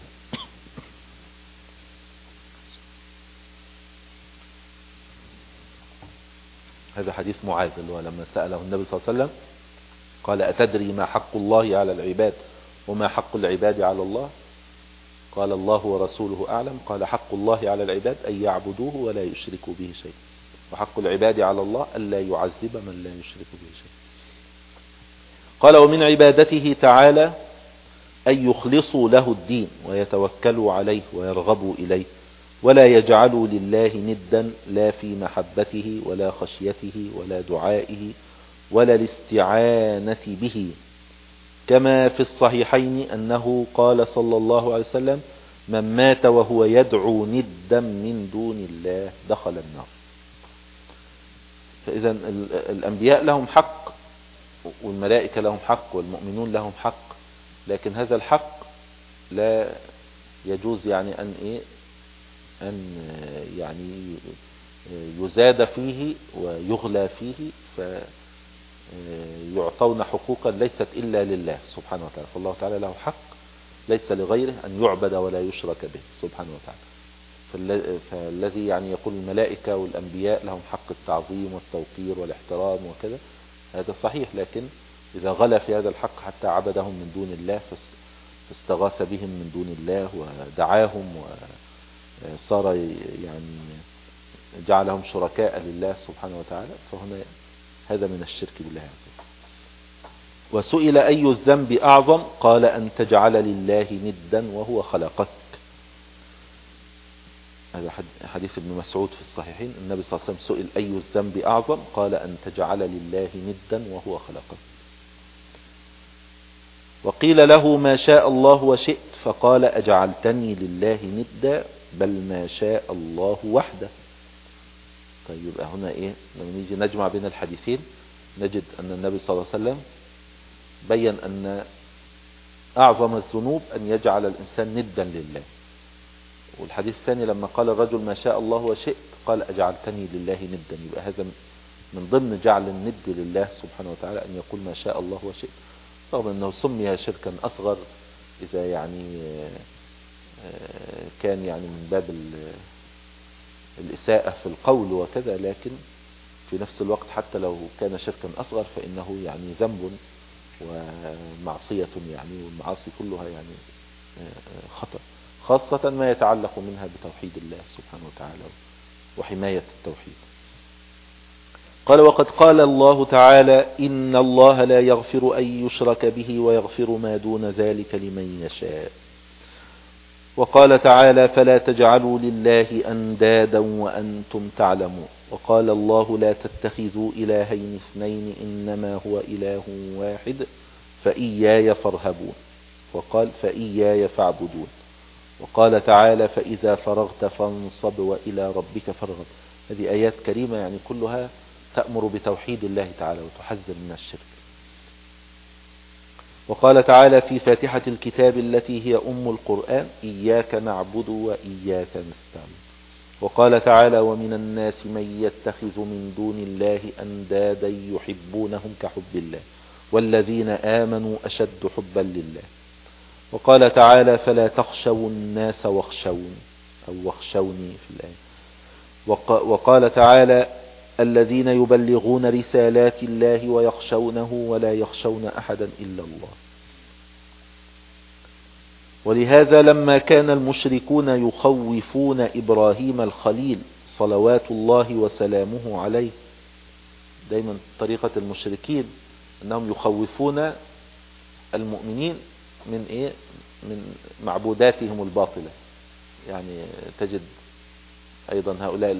هذا حديث معاذ اللي هو لما سأله النبي صلى الله عليه وسلم قال: أتدري ما حق الله على العباد وما حق العباد على الله؟ قال: الله ورسوله أعلم. قال: حق الله على العباد أن يعبدوه ولا يشركوا به شيء، وحق العباد على الله ألا يعذب من لا يشرك به شيء. قال: ومن عبادته تعالى أن يخلصوا له الدين ويتوكلوا عليه ويرغبوا إليه، ولا يجعلوا لله ندا، لا في محبته ولا خشيته ولا دعائه ولا الاستعانة به، كما في الصحيحين أنه قال صلى الله عليه وسلم: من مات وهو يدعو ندا من دون الله دخل النار. فإذا الأنبياء لهم حق، والملائكة لهم حق، والمؤمنون لهم حق، لكن هذا الحق لا يجوز يعني أن إيه أن يعني يزاد فيه ويغلى فيه، فيعطون حقوقا ليست إلا لله سبحانه وتعالى. فالله تعالى له حق ليس لغيره أن يعبد ولا يشرك به سبحانه وتعالى. فالذي يعني يقول الملائكة والأنبياء لهم حق التعظيم والتوقير والاحترام وكذا، هذا صحيح، لكن إذا غلى في هذا الحق حتى عبدهم من دون الله، فاستغاث بهم من دون الله ودعاهم وصار يعني جعلهم شركاء لله سبحانه وتعالى، فهنا هذا من الشرك بالله عز وجل. وسئل أي الذنب أعظم؟ قال: أن تجعل لله ندا وهو خلقك. هذا حديث ابن مسعود في الصحيحين. النبي صلى الله عليه وسلم سئل: أي الذنب أعظم؟ قال: أن تجعل لله ندا وهو خلقك. وقيل له: ما شاء الله وشئت، فقال: أجعلتني لله ندا؟ بل ما شاء الله وحده. طيب يبقى هنا ايه لما نيجي نجمع بين الحديثين نجد ان النبي صلى الله عليه وسلم بين ان اعظم الذنوب ان يجعل الانسان ندا لله، والحديث الثاني لما قال الرجل: ما شاء الله وشئت، قال: أجعلتني لله ندا. يبقى هذا من ضمن جعل الند لله سبحانه وتعالى أن يقول ما شاء الله وشئت، رغم أنه سمي شركا أصغر إذا يعني كان يعني من باب الإساءة في القول وكذا، لكن في نفس الوقت حتى لو كان شركا أصغر فإنه يعني ذنب ومعصية، يعني والمعاصي كلها يعني خطأ، خاصة ما يتعلق منها بتوحيد الله سبحانه وتعالى وحماية التوحيد. قال: وقد قال الله تعالى: إن الله لا يغفر أن يشرك به ويغفر ما دون ذلك لمن يشاء. وقال تعالى فلا تجعلوا لله أندادا وأنتم تعلمون. وقال الله لا تتخذوا إلهين اثنين إنما هو إله واحد فإياي فارهبون. وقال فإياي فاعبدون. وقال تعالى فإذا فرغت فانصب وإلى ربك فارغب. هذه آيات كريمة يعني كلها تأمر بتوحيد الله تعالى وتحذر من الشرك. وقال تعالى في فاتحة الكتاب التي هي أم القرآن إياك نعبد وإياك نستعين. وقال تعالى ومن الناس من يتخذ من دون الله أندادا يحبونهم كحب الله والذين آمنوا أشد حبا لله. وقال تعالى فلا تخشوا الناس واخشوني أو واخشوني في الآية. وقال تعالى الذين يبلغون رسالات الله ويخشونه ولا يخشون أحدا إلا الله. ولهذا لما كان المشركون يخوفون إبراهيم الخليل صلوات الله وسلامه عليه، دايما طريقة المشركين أنهم يخوفون المؤمنين من إيه؟ من معبوداتهم الباطلة. يعني تجد أيضا هؤلاء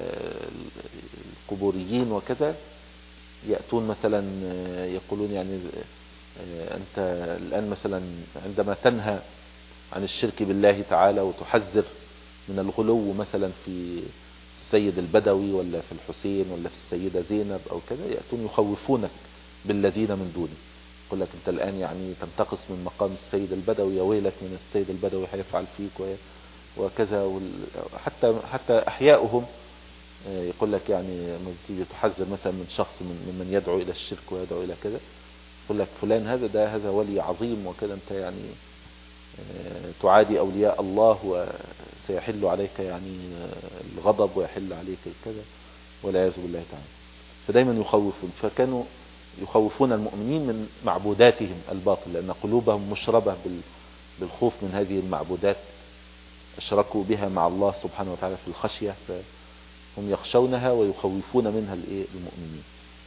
القبوريين وكذا يأتون مثلا يقولون يعني أنت الآن مثلا عندما تنهى عن الشرك بالله تعالى وتحذر من الغلو مثلا في السيد البدوي ولا في الحسين ولا في السيدة زينب أو كذا، يأتون يخوفونك بالذين من دونه. يقول لك أنت الآن يعني تنتقص من مقام السيد البدوي، يا ويلك من السيد البدوي هيفعل فيك وكذا. حتى حتى أحياؤهم يقول لك يعني لما تيجي تحذر مثلا من شخص من من يدعو إلى الشرك ويدعو إلى كذا، يقول لك فلان هذا ده هذا ولي عظيم وكذا، أنت يعني تعادي أولياء الله وسيحل عليك يعني الغضب ويحل عليك كذا والعياذ بالله تعالى. فدايما يخوفون، فكانوا يخوفون المؤمنين من معبوداتهم الباطل لأن قلوبهم مشربة بالخوف من هذه المعبودات، أشركوا بها مع الله سبحانه وتعالى في الخشية، فهم يخشونها ويخوفون منها المؤمنين.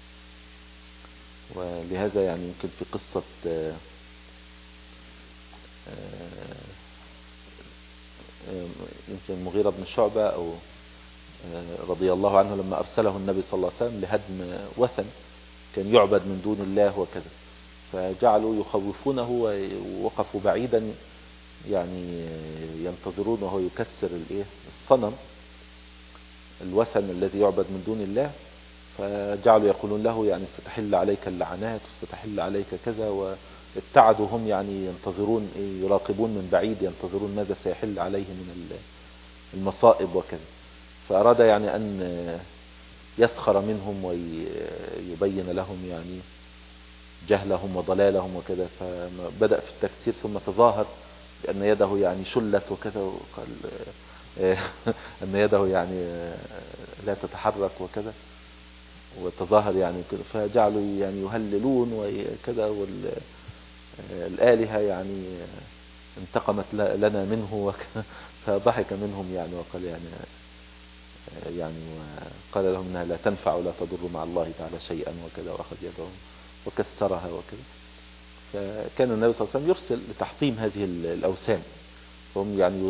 ولهذا يعني يمكن في قصة يمكن المغيرة بن شعبة أو رضي الله عنه لما أرسله النبي صلى الله عليه وسلم لهدم وثن كان يعبد من دون الله وكذا، فجعلوا يخوفونه ووقفوا بعيدا يعني ينتظرون وهو يكسر الصنم الوثن الذي يعبد من دون الله، فجعلوا يقولون له يعني ستحل عليك اللعنات وستحل عليك كذا، وابتعدوا هم يعني ينتظرون يراقبون من بعيد ينتظرون ماذا سيحل عليه من المصائب وكذا. فأراد يعني أن يسخر منهم ويبين لهم يعني جهلهم وضلالهم وكذا، فبدأ في التكسير ثم تظاهر بأن يده يعني شلت وكذا، وقال أن يده يعني لا تتحرك وكذا، وتظاهر يعني كده، فجعلوا يعني يهللون وكذا، والآلهة يعني انتقمت لنا منه وكذا، فضحك منهم يعني وقال يعني يعني وقال لهم انها لا تنفع ولا تضر مع الله تعالى شيئا وكذا، واخذ يدهم وكسرها وكذا. فكان النبي صلى الله عليه وسلم يرسل لتحطيم هذه الأوثان، فهم يعني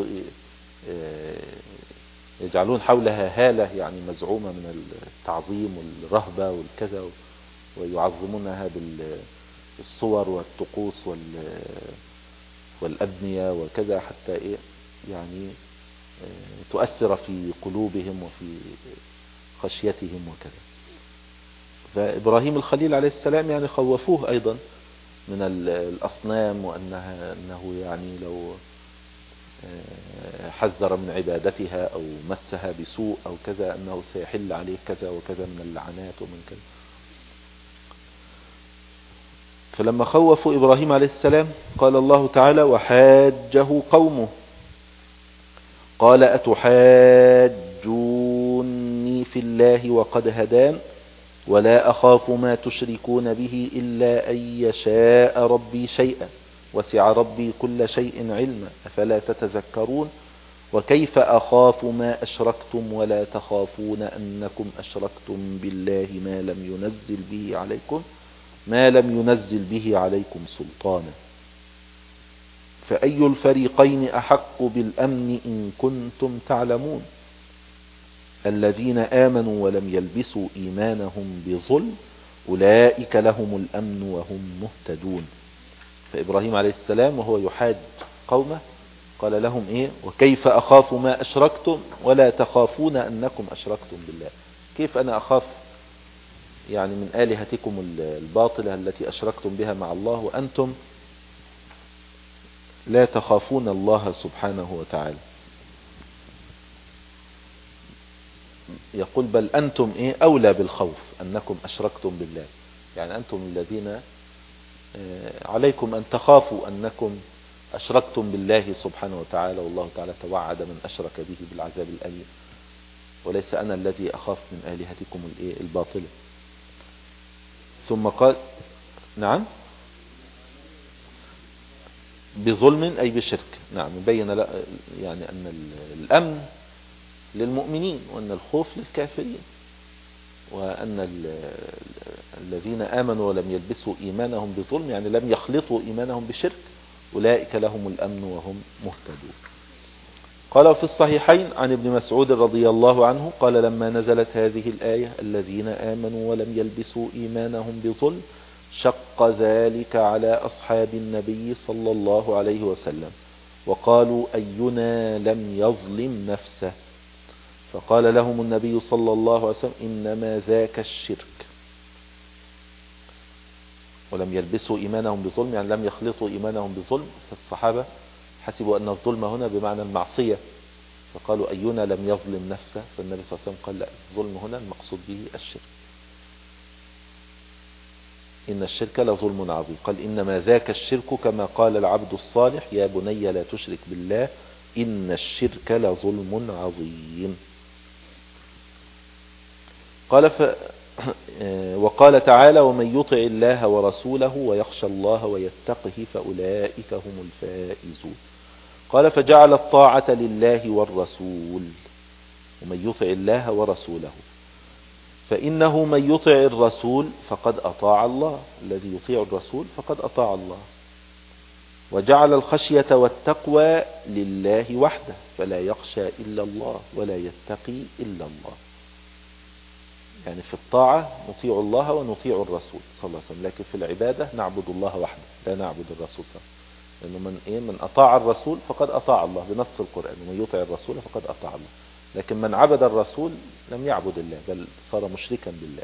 يجعلون حولها هالة يعني مزعومة من التعظيم والرهبة والكذا، ويعظمونها بالصور والطقوس والأبنية وكذا، حتى إيه يعني تؤثر في قلوبهم وفي خشيتهم وكذا. فإبراهيم الخليل عليه السلام يعني خوفوه أيضا من الأصنام، وأنها أنه يعني لو حذر من عبادتها أو مسها بسوء أو كذا أنه سيحل عليه كذا وكذا من اللعنات ومن كذا. فلما خوفوا إبراهيم عليه السلام قال الله تعالى وحاجه قومه قال أتحاجوني في الله وقد هدان ولا أخاف ما تشركون به إلا أن يشاء ربي شيئا وسع ربي كل شيء علما أفلا تتذكرون وكيف أخاف ما أشركتم ولا تخافون أنكم أشركتم بالله ما لم ينزل به عليكم ما لم ينزل به عليكم سلطانا فأي الفريقين أحق بالأمن إن كنتم تعلمون الذين آمنوا ولم يلبسوا إيمانهم بظلم أولئك لهم الأمن وهم مهتدون. فإبراهيم عليه السلام وهو يحاج قومه قال لهم إيه؟ وكيف أخاف ما أشركتم ولا تخافون أنكم أشركتم بالله. كيف أنا أخاف يعني من آلهتكم الباطلة التي أشركتم بها مع الله وأنتم لا تخافون الله سبحانه وتعالى. يقول بل أنتم إيه أولى بالخوف أنكم أشركتم بالله، يعني أنتم الذين عليكم أن تخافوا أنكم أشركتم بالله سبحانه وتعالى، والله تعالى توعد من أشرك به بالعذاب الأليم، وليس أنا الذي أخاف من آلهتكم الباطلة. ثم قال نعم بظلم أي بشرك. نعم بين يعني أن الأمن للمؤمنين وأن الخوف للكافرين، وأن الذين آمنوا ولم يلبسوا إيمانهم بظلم يعني لم يخلطوا إيمانهم بشرك أولئك لهم الأمن وهم مهتدون. قال في الصحيحين عن ابن مسعود رضي الله عنه قال لما نزلت هذه الآية الذين آمنوا ولم يلبسوا إيمانهم بظلم شق ذلك على أصحاب النبي صلى الله عليه وسلم وقالوا أينا لم يظلم نفسه، فقال لهم النبي صلى الله عليه وسلم إنما ذاك الشرك. ولم يلبسوا إيمانهم بظلم يعني لم يخلطوا إيمانهم بظلم، فالصحابة حسبوا أن الظلم هنا بمعنى المعصية فقالوا أينا لم يظلم نفسه، فالنبي صلى الله عليه وسلم قال لا، الظلم هنا المقصود به الشرك، إن الشرك لظلم عظيم. قال إنما ذاك الشرك كما قال العبد الصالح يا بني لا تشرك بالله إن الشرك لظلم عظيم. قال ف... وقال تعالى ومن يطع الله ورسوله ويخشى الله ويتقه فأولئك هم الفائزون. قال فجعل الطاعة لله والرسول، ومن يطع الله ورسوله، فإنه من يطع الرسول فقد أطاع الله، الذي يطيع الرسول فقد أطاع الله. وجعل الخشية والتقوى لله وحده فلا يخشى إلا الله ولا يتقي إلا الله. يعني في الطاعة نطيع الله ونطيع الرسول صلى الله عليه وسلم، لكن في العبادة نعبد الله وحده لا نعبد الرسول صلى الله عليه وسلم، لأنه من, إيه من أطاع الرسول فقد أطاع الله بنص القرآن، ومن يطع الرسول فقد أطاع الله. لكن من عبد الرسول لم يعبد الله بل صار مشركا بالله.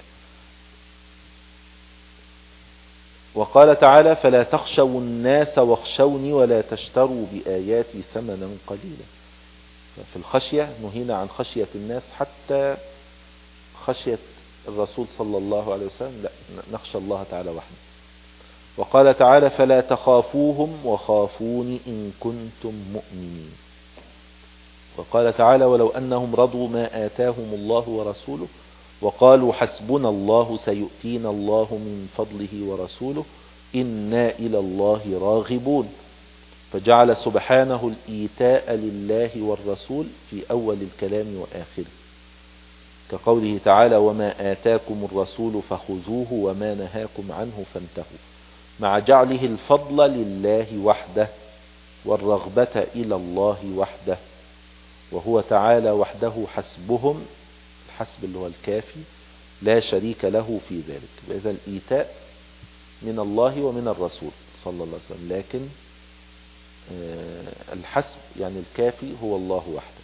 وقال تعالى فلا تخشوا الناس واخشوني ولا تشتروا بآياتي ثمنا قليلا. في الخشية نهينا عن خشية الناس حتى خشية الرسول صلى الله عليه وسلم لا نخشى الله تعالى وحده. وقال تعالى فلا تخافوهم وخافوني إن كنتم مؤمنين. وقال تعالى ولو أنهم رضوا ما آتاهم الله ورسوله وقالوا حسبنا الله سيؤتينا الله من فضله ورسوله إنا إلى الله راغبون. فجعل سبحانه الإيتاء لله والرسول في أول الكلام وآخره، كقوله تعالى وما آتاكم الرسول فخذوه وما نهاكم عنه فانتهوا، مع جعله الفضل لله وحده والرغبة إلى الله وحده، وهو تعالى وحده حسبهم، الحسب اللي هو الكافي لا شريك له في ذلك. إذا الإيتاء من الله ومن الرسول صلى الله عليه وسلم، لكن الحسب يعني الكافي هو الله وحده،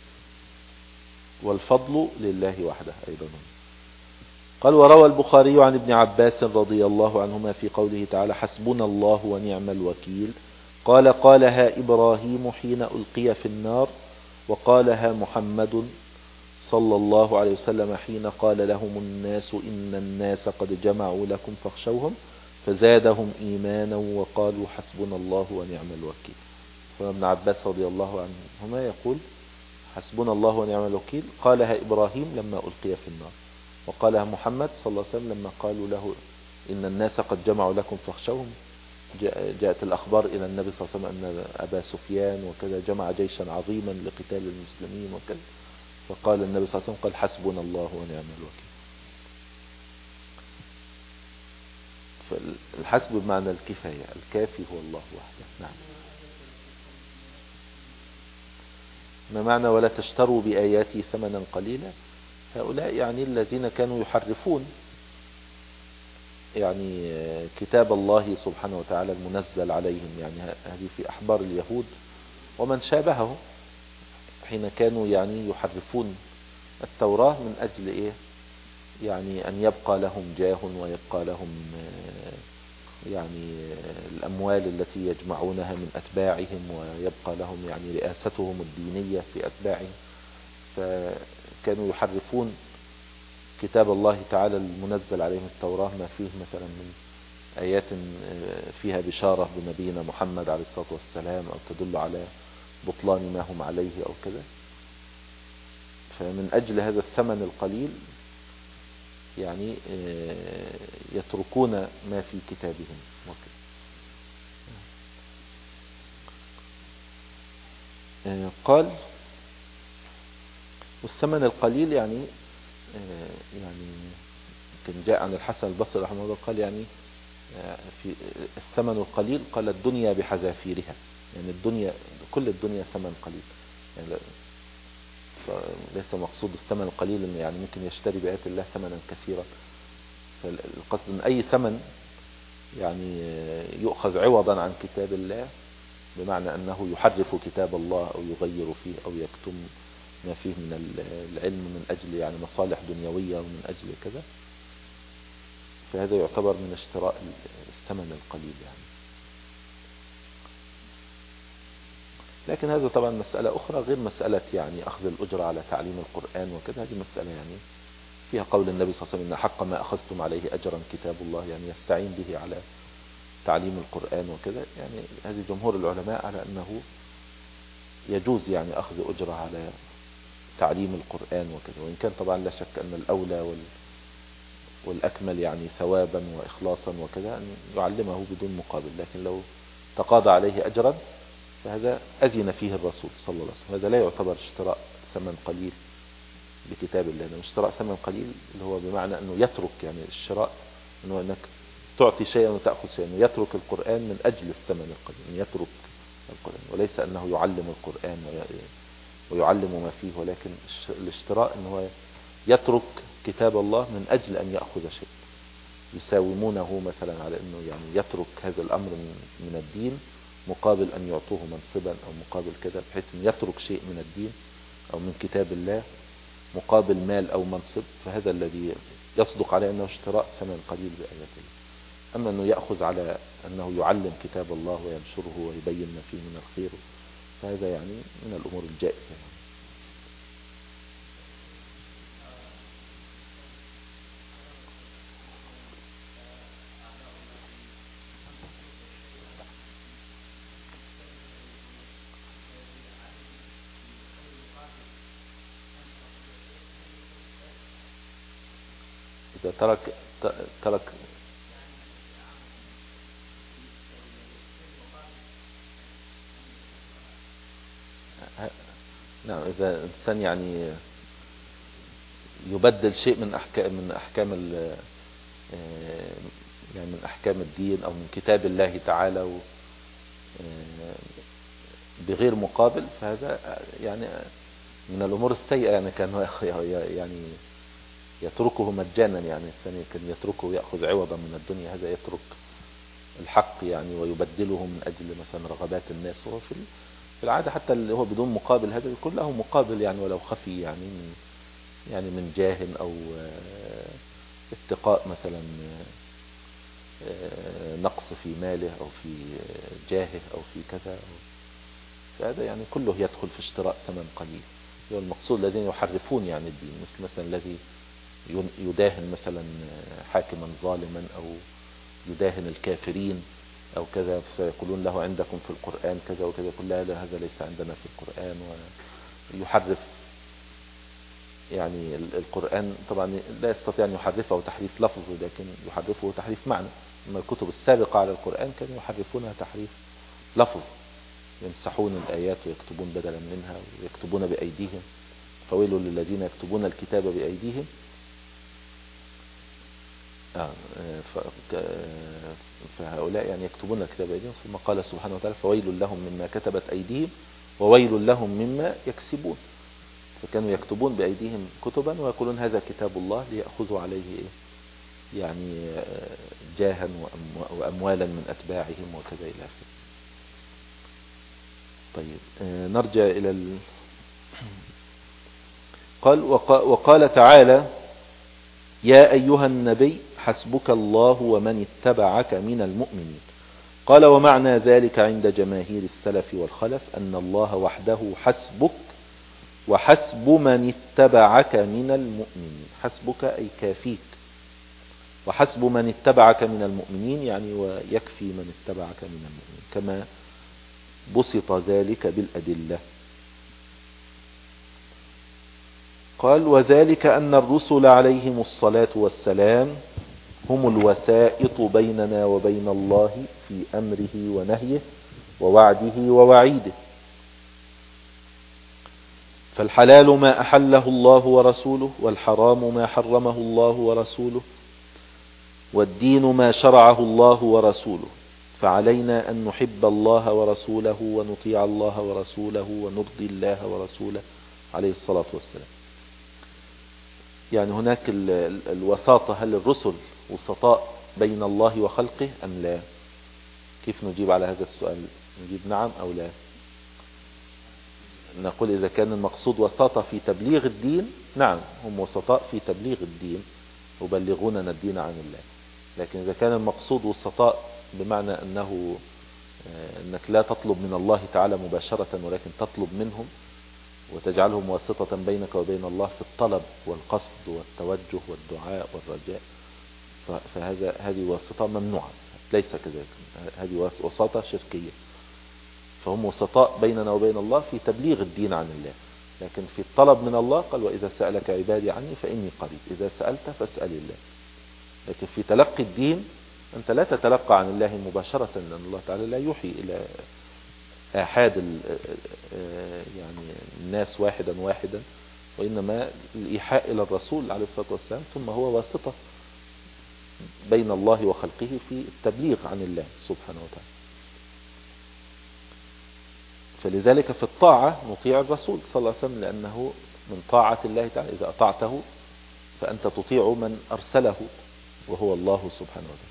والفضل لله وحده أيضا. قال وروى البخاري عن ابن عباس رضي الله عنهما في قوله تعالى حسبنا الله ونعم الوكيل قال قالها إبراهيم حين ألقي في النار، وقالها محمد صلى الله عليه وسلم حين قال لهم الناس إن الناس قد جمعوا لكم فاخشوهم فزادهم إيمانا وقالوا حسبنا الله ونعم الوكيل. فابن عباس رضي الله عنهما يقول حسبنا الله ونعم الوكيل قالها إبراهيم لما ألقي في النار، وقالها محمد صلى الله عليه وسلم لما قالوا له إن الناس قد جمعوا لكم فاخشوهم. جاءت الأخبار إلى النبي صلى الله عليه وسلم أن أبا سفيان وكذا جمع جيشا عظيما لقتال المسلمين وكذا، فقال النبي صلى الله عليه وسلم قال حسبنا الله ونعم الوكيل. فالحسب بمعنى الكفاية، الكافي هو الله وحده. نعم ما معنى ولا تشتروا بآياتي ثمنا قليلا؟ هؤلاء يعني الذين كانوا يحرفون يعني كتاب الله سبحانه وتعالى المنزل عليهم، يعني هذه في أحبار اليهود ومن شابهه، حين كانوا يعني يحرفون التوراة من أجل إيه؟ يعني أن يبقى لهم جاه ويبقى لهم يعني الأموال التي يجمعونها من أتباعهم، ويبقى لهم يعني رئاستهم الدينية في أتباعهم، فكانوا يحرفون كتاب الله تعالى المنزل عليهم التوراة ما فيه مثلا من آيات فيها بشارة بنبينا محمد عليه الصلاة والسلام، أو تدل على بطلان ما هم عليه أو كذا. فمن أجل هذا الثمن القليل يعني يتركون ما في كتابهم وكذا. قال والثمن القليل يعني يعني كان جاء عن الحسن البصري رحمه الله قال يعني في الثمن القليل قال الدنيا بحذافيرها، يعني الدنيا كل الدنيا ثمن قليل، يعني ليس مقصود الثمن القليل انه يعني ممكن يشتري بآيات الله ثمنا كثيرا، فالقصد ان اي ثمن يعني يؤخذ عوضا عن كتاب الله، بمعنى انه يحرف كتاب الله او يغير فيه او يكتم ما فيه من العلم من اجل يعني مصالح دنيوية ومن اجل كذا، فهذا يعتبر من اشتراء الثمن القليل يعني. لكن هذا طبعا مسألة أخرى غير مسألة يعني أخذ الأجرة على تعليم القرآن وكذا، هذه مسألة يعني فيها قول النبي صلى الله عليه وسلم إن حق ما أخذتم عليه أجرا كتاب الله، يعني يستعين به على تعليم القرآن وكذا، يعني هذه جمهور العلماء على أنه يجوز يعني أخذ أجرة على تعليم القرآن وكذا، وإن كان طبعا لا شك أن الأولى وال والأكمل يعني ثوابا وإخلاصا وكذا أن يعلمه بدون مقابل، لكن لو تقاضى عليه أجرا فهذا أذن فيه الرسول صلى الله عليه وسلم، هذا لا يعتبر اشتراء ثمن قليل بكتاب الله. لأنه اشتراء ثمن قليل اللي هو بمعنى أنه يترك، يعني الشراء أنه أنك تعطي شيئا وتأخذ شيئا، أنه يترك القرآن من أجل الثمن القليل، أنه يترك القرآن، وليس أنه يعلم القرآن ويعلم ما فيه، ولكن الاشتراء أنه يترك كتاب الله من أجل أن يأخذ شيء، يساومونه مثلا على أنه يعني يترك هذا الأمر من الدين مقابل أن يعطوه منصبا أو مقابل كذا، بحيث أن يترك شيء من الدين أو من كتاب الله مقابل مال أو منصب، فهذا الذي يصدق عليه أنه اشتراء ثمن قليل بآيات الله. أما أنه يأخذ على أنه يعلم كتاب الله وينشره ويبين ما فيه من الخير، فهذا يعني من الأمور الجائزة يعني. إذا ترك ترك نعم، إذا إنسان يعني يبدل شيء من أحكام من أحكام يعني من أحكام الدين أو من كتاب الله تعالى بغير مقابل، فهذا يعني من الأمور السيئة، يعني كان يعني يتركه مجانا، يعني الثاني كان يتركه يأخذ عوضا من الدنيا، هذا يترك الحق يعني ويبدله من أجل مثلا رغبات الناس، وهو في العادة حتى اللي هو بدون مقابل هذا يكون له مقابل يعني ولو خفي، يعني من يعني من جاه أو اتقاء مثلا نقص في ماله أو في جاهه أو في كذا، فهذا يعني كله يدخل في اشتراء ثمن قليل. والمقصود الذين يحرفون يعني الدين، مثل مثلا الذي يداهن مثلا حاكما ظالما أو يداهن الكافرين أو كذا، فيقولون له عندكم في القرآن كذا وكذا، يقول لا لا هذا ليس عندنا في القرآن، ويحرف يعني القرآن. طبعا لا يستطيع أن يحرفه تحريف لفظي، لكن يحرفه تحريف معنى. أما الكتب السابقة على القرآن كانوا يحرفونها تحريف لفظ، يمسحون الآيات ويكتبون بدلا منها ويكتبون بأيديهم، فويل للذين يكتبون الكتاب بأيديهم آه فهؤلاء يعني يكتبون الكتاب بأيديهم، ثم قال سبحانه وتعالى فويل لهم مما كتبت أيديهم وويل لهم مما يكسبون. فكانوا يكتبون بأيديهم كتبا ويقولون هذا كتاب الله ليأخذوا عليه إيه؟ يعني جاها وأموالا من أتباعهم وكذا إلى آخره. طيب نرجع إلى ال... قال وقال تعالى يا أيها النبي حسبك الله ومن اتبعك من المؤمنين. قال ومعنى ذلك عند جماهير السلف والخلف أن الله وحده حسبك وحسب من اتبعك من المؤمنين. حسبك أي كافيك، وحسب من اتبعك من المؤمنين يعني ويكفي من اتبعك من المؤمنين، كما بسط ذلك بالأدلة. قال وذلك أن الرسل عليهم الصلاة والسلام هم الوسائط بيننا وبين الله في أمره ونهيه ووعده ووعيده. فالحلال ما أحله الله ورسوله، والحرام ما حرمه الله ورسوله، والدين ما شرعه الله ورسوله. فعلينا أن نحب الله ورسوله ونطيع الله ورسوله ونرضي الله ورسوله عليه الصلاة والسلام. يعني هناك الوساطة، هل الرسل وسطاء بين الله وخلقه أم لا؟ كيف نجيب على هذا السؤال؟ نجيب نعم أو لا؟ نقول إذا كان المقصود وساطة في تبليغ الدين، نعم هم وسطاء في تبليغ الدين، يبلغوننا الدين عن الله. لكن إذا كان المقصود وسطاء بمعنى أنه أنك لا تطلب من الله تعالى مباشرة ولكن تطلب منهم وتجعلهم واسطة بينك وبين الله في الطلب والقصد والتوجه والدعاء والرجاء، فهذا هذه واسطة ممنوعة، ليس كذلك، هذه وساطة شركية. فهم وسطاء بيننا وبين الله في تبليغ الدين عن الله. لكن في الطلب من الله قال وإذا سألك عبادي عني فإني قريب، إذا سألت فاسأل الله. لكن في تلقي الدين أنت لا تتلقى عن الله مباشرة، لأن الله تعالى لا يوحي إلى آحاد يعني الناس واحدا واحدا، وإنما الإيحاء إلى الرسول عليه الصلاة والسلام، ثم هو واسطة بين الله وخلقه في التبليغ عن الله سبحانه وتعالى. فلذلك في الطاعة نطيع الرسول صلى الله عليه وسلم، لأنه من طاعة الله تعالى إذا أطعته فأنت تطيع من أرسله وهو الله سبحانه وتعالى.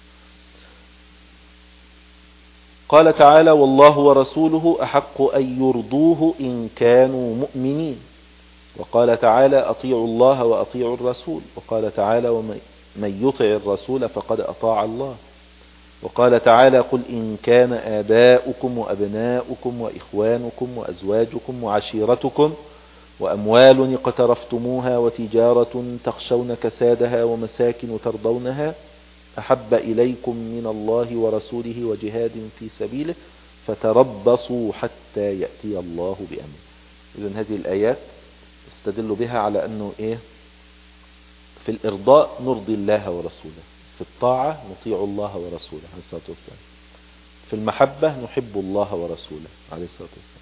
قال تعالى والله ورسوله أحق أن يرضوه إن كانوا مؤمنين. وقال تعالى أطيعوا الله وأطيعوا الرسول. وقال تعالى ومن يطع الرسول فقد أطاع الله. وقال تعالى قل إن كان آباؤكم وأبناؤكم وإخوانكم وأزواجكم وعشيرتكم وأموال اقترفتموها وتجارة تخشون كسادها ومساكن ترضونها أحب إليكم من الله ورسوله وجهاد في سبيله فتربصوا حتى يأتي الله بأمره. إذن هذه الآيات استدلوا بها على أنه إيه؟ في الإرضاء نرضي الله ورسوله، في الطاعة نطيع الله ورسوله عليه الصلاة والسلام، في المحبة نحب الله ورسوله عليه الصلاة والسلام.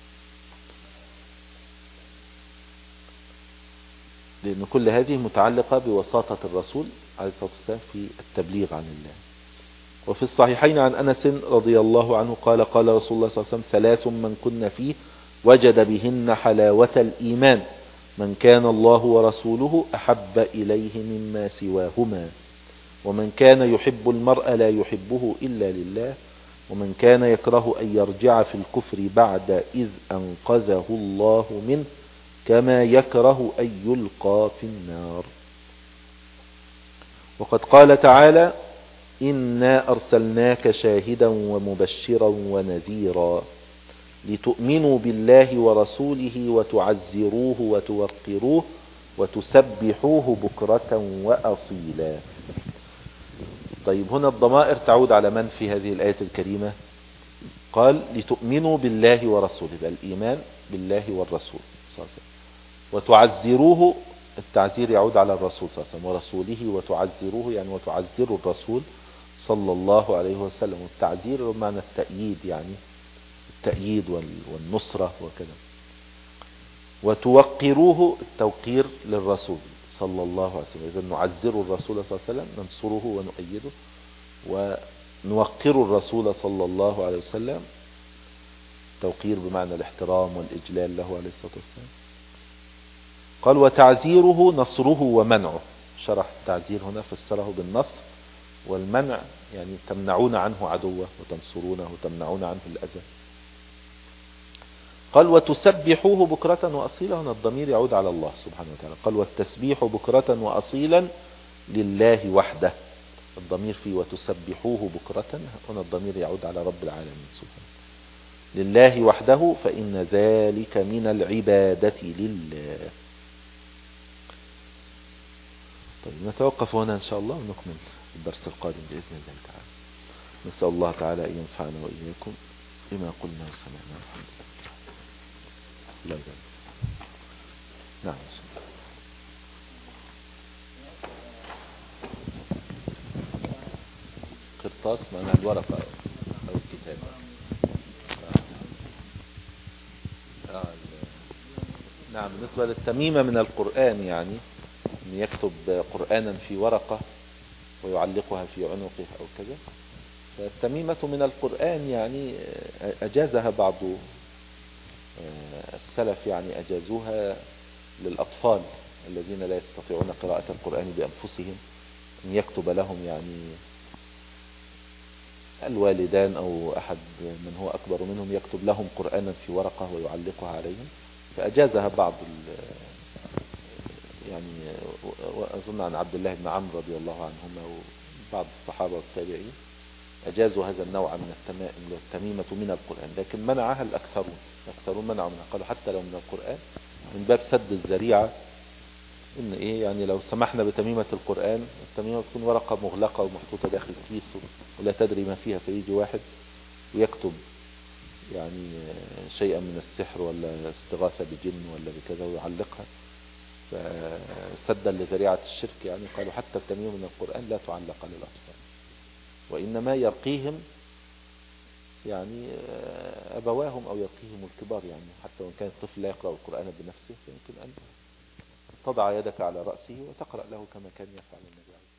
لأن كل هذه متعلقة بوساطة الرسول عليه الصلاة والسلام في التبليغ عن الله. وفي الصحيحين عن أنس رضي الله عنه قال قال رسول الله صلى الله عليه وسلم ثلاث من كن فيه وجد بهن حلاوة الإيمان من كان الله ورسوله أحب إليه مما سواهما ومن كان يحب المرء لا يحبه إلا لله ومن كان يكره أن يرجع في الكفر بعد إذ أنقذه الله منه كما يكره أن يلقى في النار. وقد قال تعالى إنا أرسلناك شاهدا ومبشرا ونذيرا لتؤمنوا بالله ورسوله وتعزروه وتوقروه وتسبحوه بكرة وأصيلا. طيب هنا الضمائر تعود على من في هذه الآية الكريمة؟ قال لتؤمنوا بالله ورسوله، الإيمان بالله والرسول صلى الله عليه وسلم. وتعزروه، التعزير يعود على الرسول صلى الله عليه وسلم ورسوله وتعزروه يعني وتعزروا الرسول صلى الله عليه وسلم. والتعزير بمعنى التأييد، يعني التأييد والنصرة وكذا. وتوقروه التوقير للرسول صلى الله عليه وسلم. إذا نعزر الرسول صلى الله عليه وسلم ننصره ونؤيده، ونوقر الرسول صلى الله عليه وسلم التوقير بمعنى الاحترام والإجلال له عليه الصلاة والسلام. قال وتعزيره نصره ومنعه. شرح التعزير هنا فسره بالنصر والمنع، يعني تمنعون عنه عدوه وتنصرونه وتمنعون عنه الأذى. قال وتسبحوه بكرة وأصيلا. هنا الضمير يعود على الله سبحانه وتعالى. قال والتسبيح بكرة وأصيلا لله وحده. الضمير فيه وتسبحوه بكرة، هنا الضمير يعود على رب العالمين سبحانه لله وحده، فإن ذلك من العبادة لله. طيب نتوقف هنا إن شاء الله ونكمل الدرس القادم بإذن الله تعالى. نسأل الله تعالى أن ينفعنا وإياكم بما قلنا وسمعنا. الحمد لله. الله يبارك. نعم. قرطاس معناها الورقة أو الكتاب. آه. آه. نعم. بالنسبة للتميمة من القرآن، يعني أن يكتب قرآنا في ورقة ويعلقها في عنقه أو كذا، فالتميمة من القرآن يعني أجازها بعض السلف، يعني أجازوها للأطفال الذين لا يستطيعون قراءة القرآن بأنفسهم، أن يكتب لهم يعني الوالدان أو أحد من هو أكبر منهم يكتب لهم قرآنا في ورقة ويعلقها عليهم، فأجازها بعض يعني، وأظن عن عبد الله بن عمرو رضي الله عنهما وبعض الصحابة والتابعين أجازوا هذا النوع من التميمة من القرآن، لكن منعها الأكثرون. الأكثرون منعوا منها، قالوا حتى لو من القرآن من باب سد الذريعة، إن إيه يعني لو سمحنا بتميمة القرآن، التميمة تكون ورقة مغلقة ومحطوطة داخل كيس ولا تدري ما فيها، فيجي واحد ويكتب يعني شيئا من السحر ولا استغاثة بجن ولا بكذا ويعلقها، فسدا لذريعة الشرك. يعني قالوا حتى التميمة من القرآن لا تعلق للأطفال، وإنما يرقيهم يعني أبواهم أو يرقيهم الكبار، يعني حتى وإن كان الطفل لا يقرأ القرآن بنفسه، فيمكن أن تضع يدك على رأسه وتقرأ له كما كان يفعل النبي عليه الصلاة والسلام.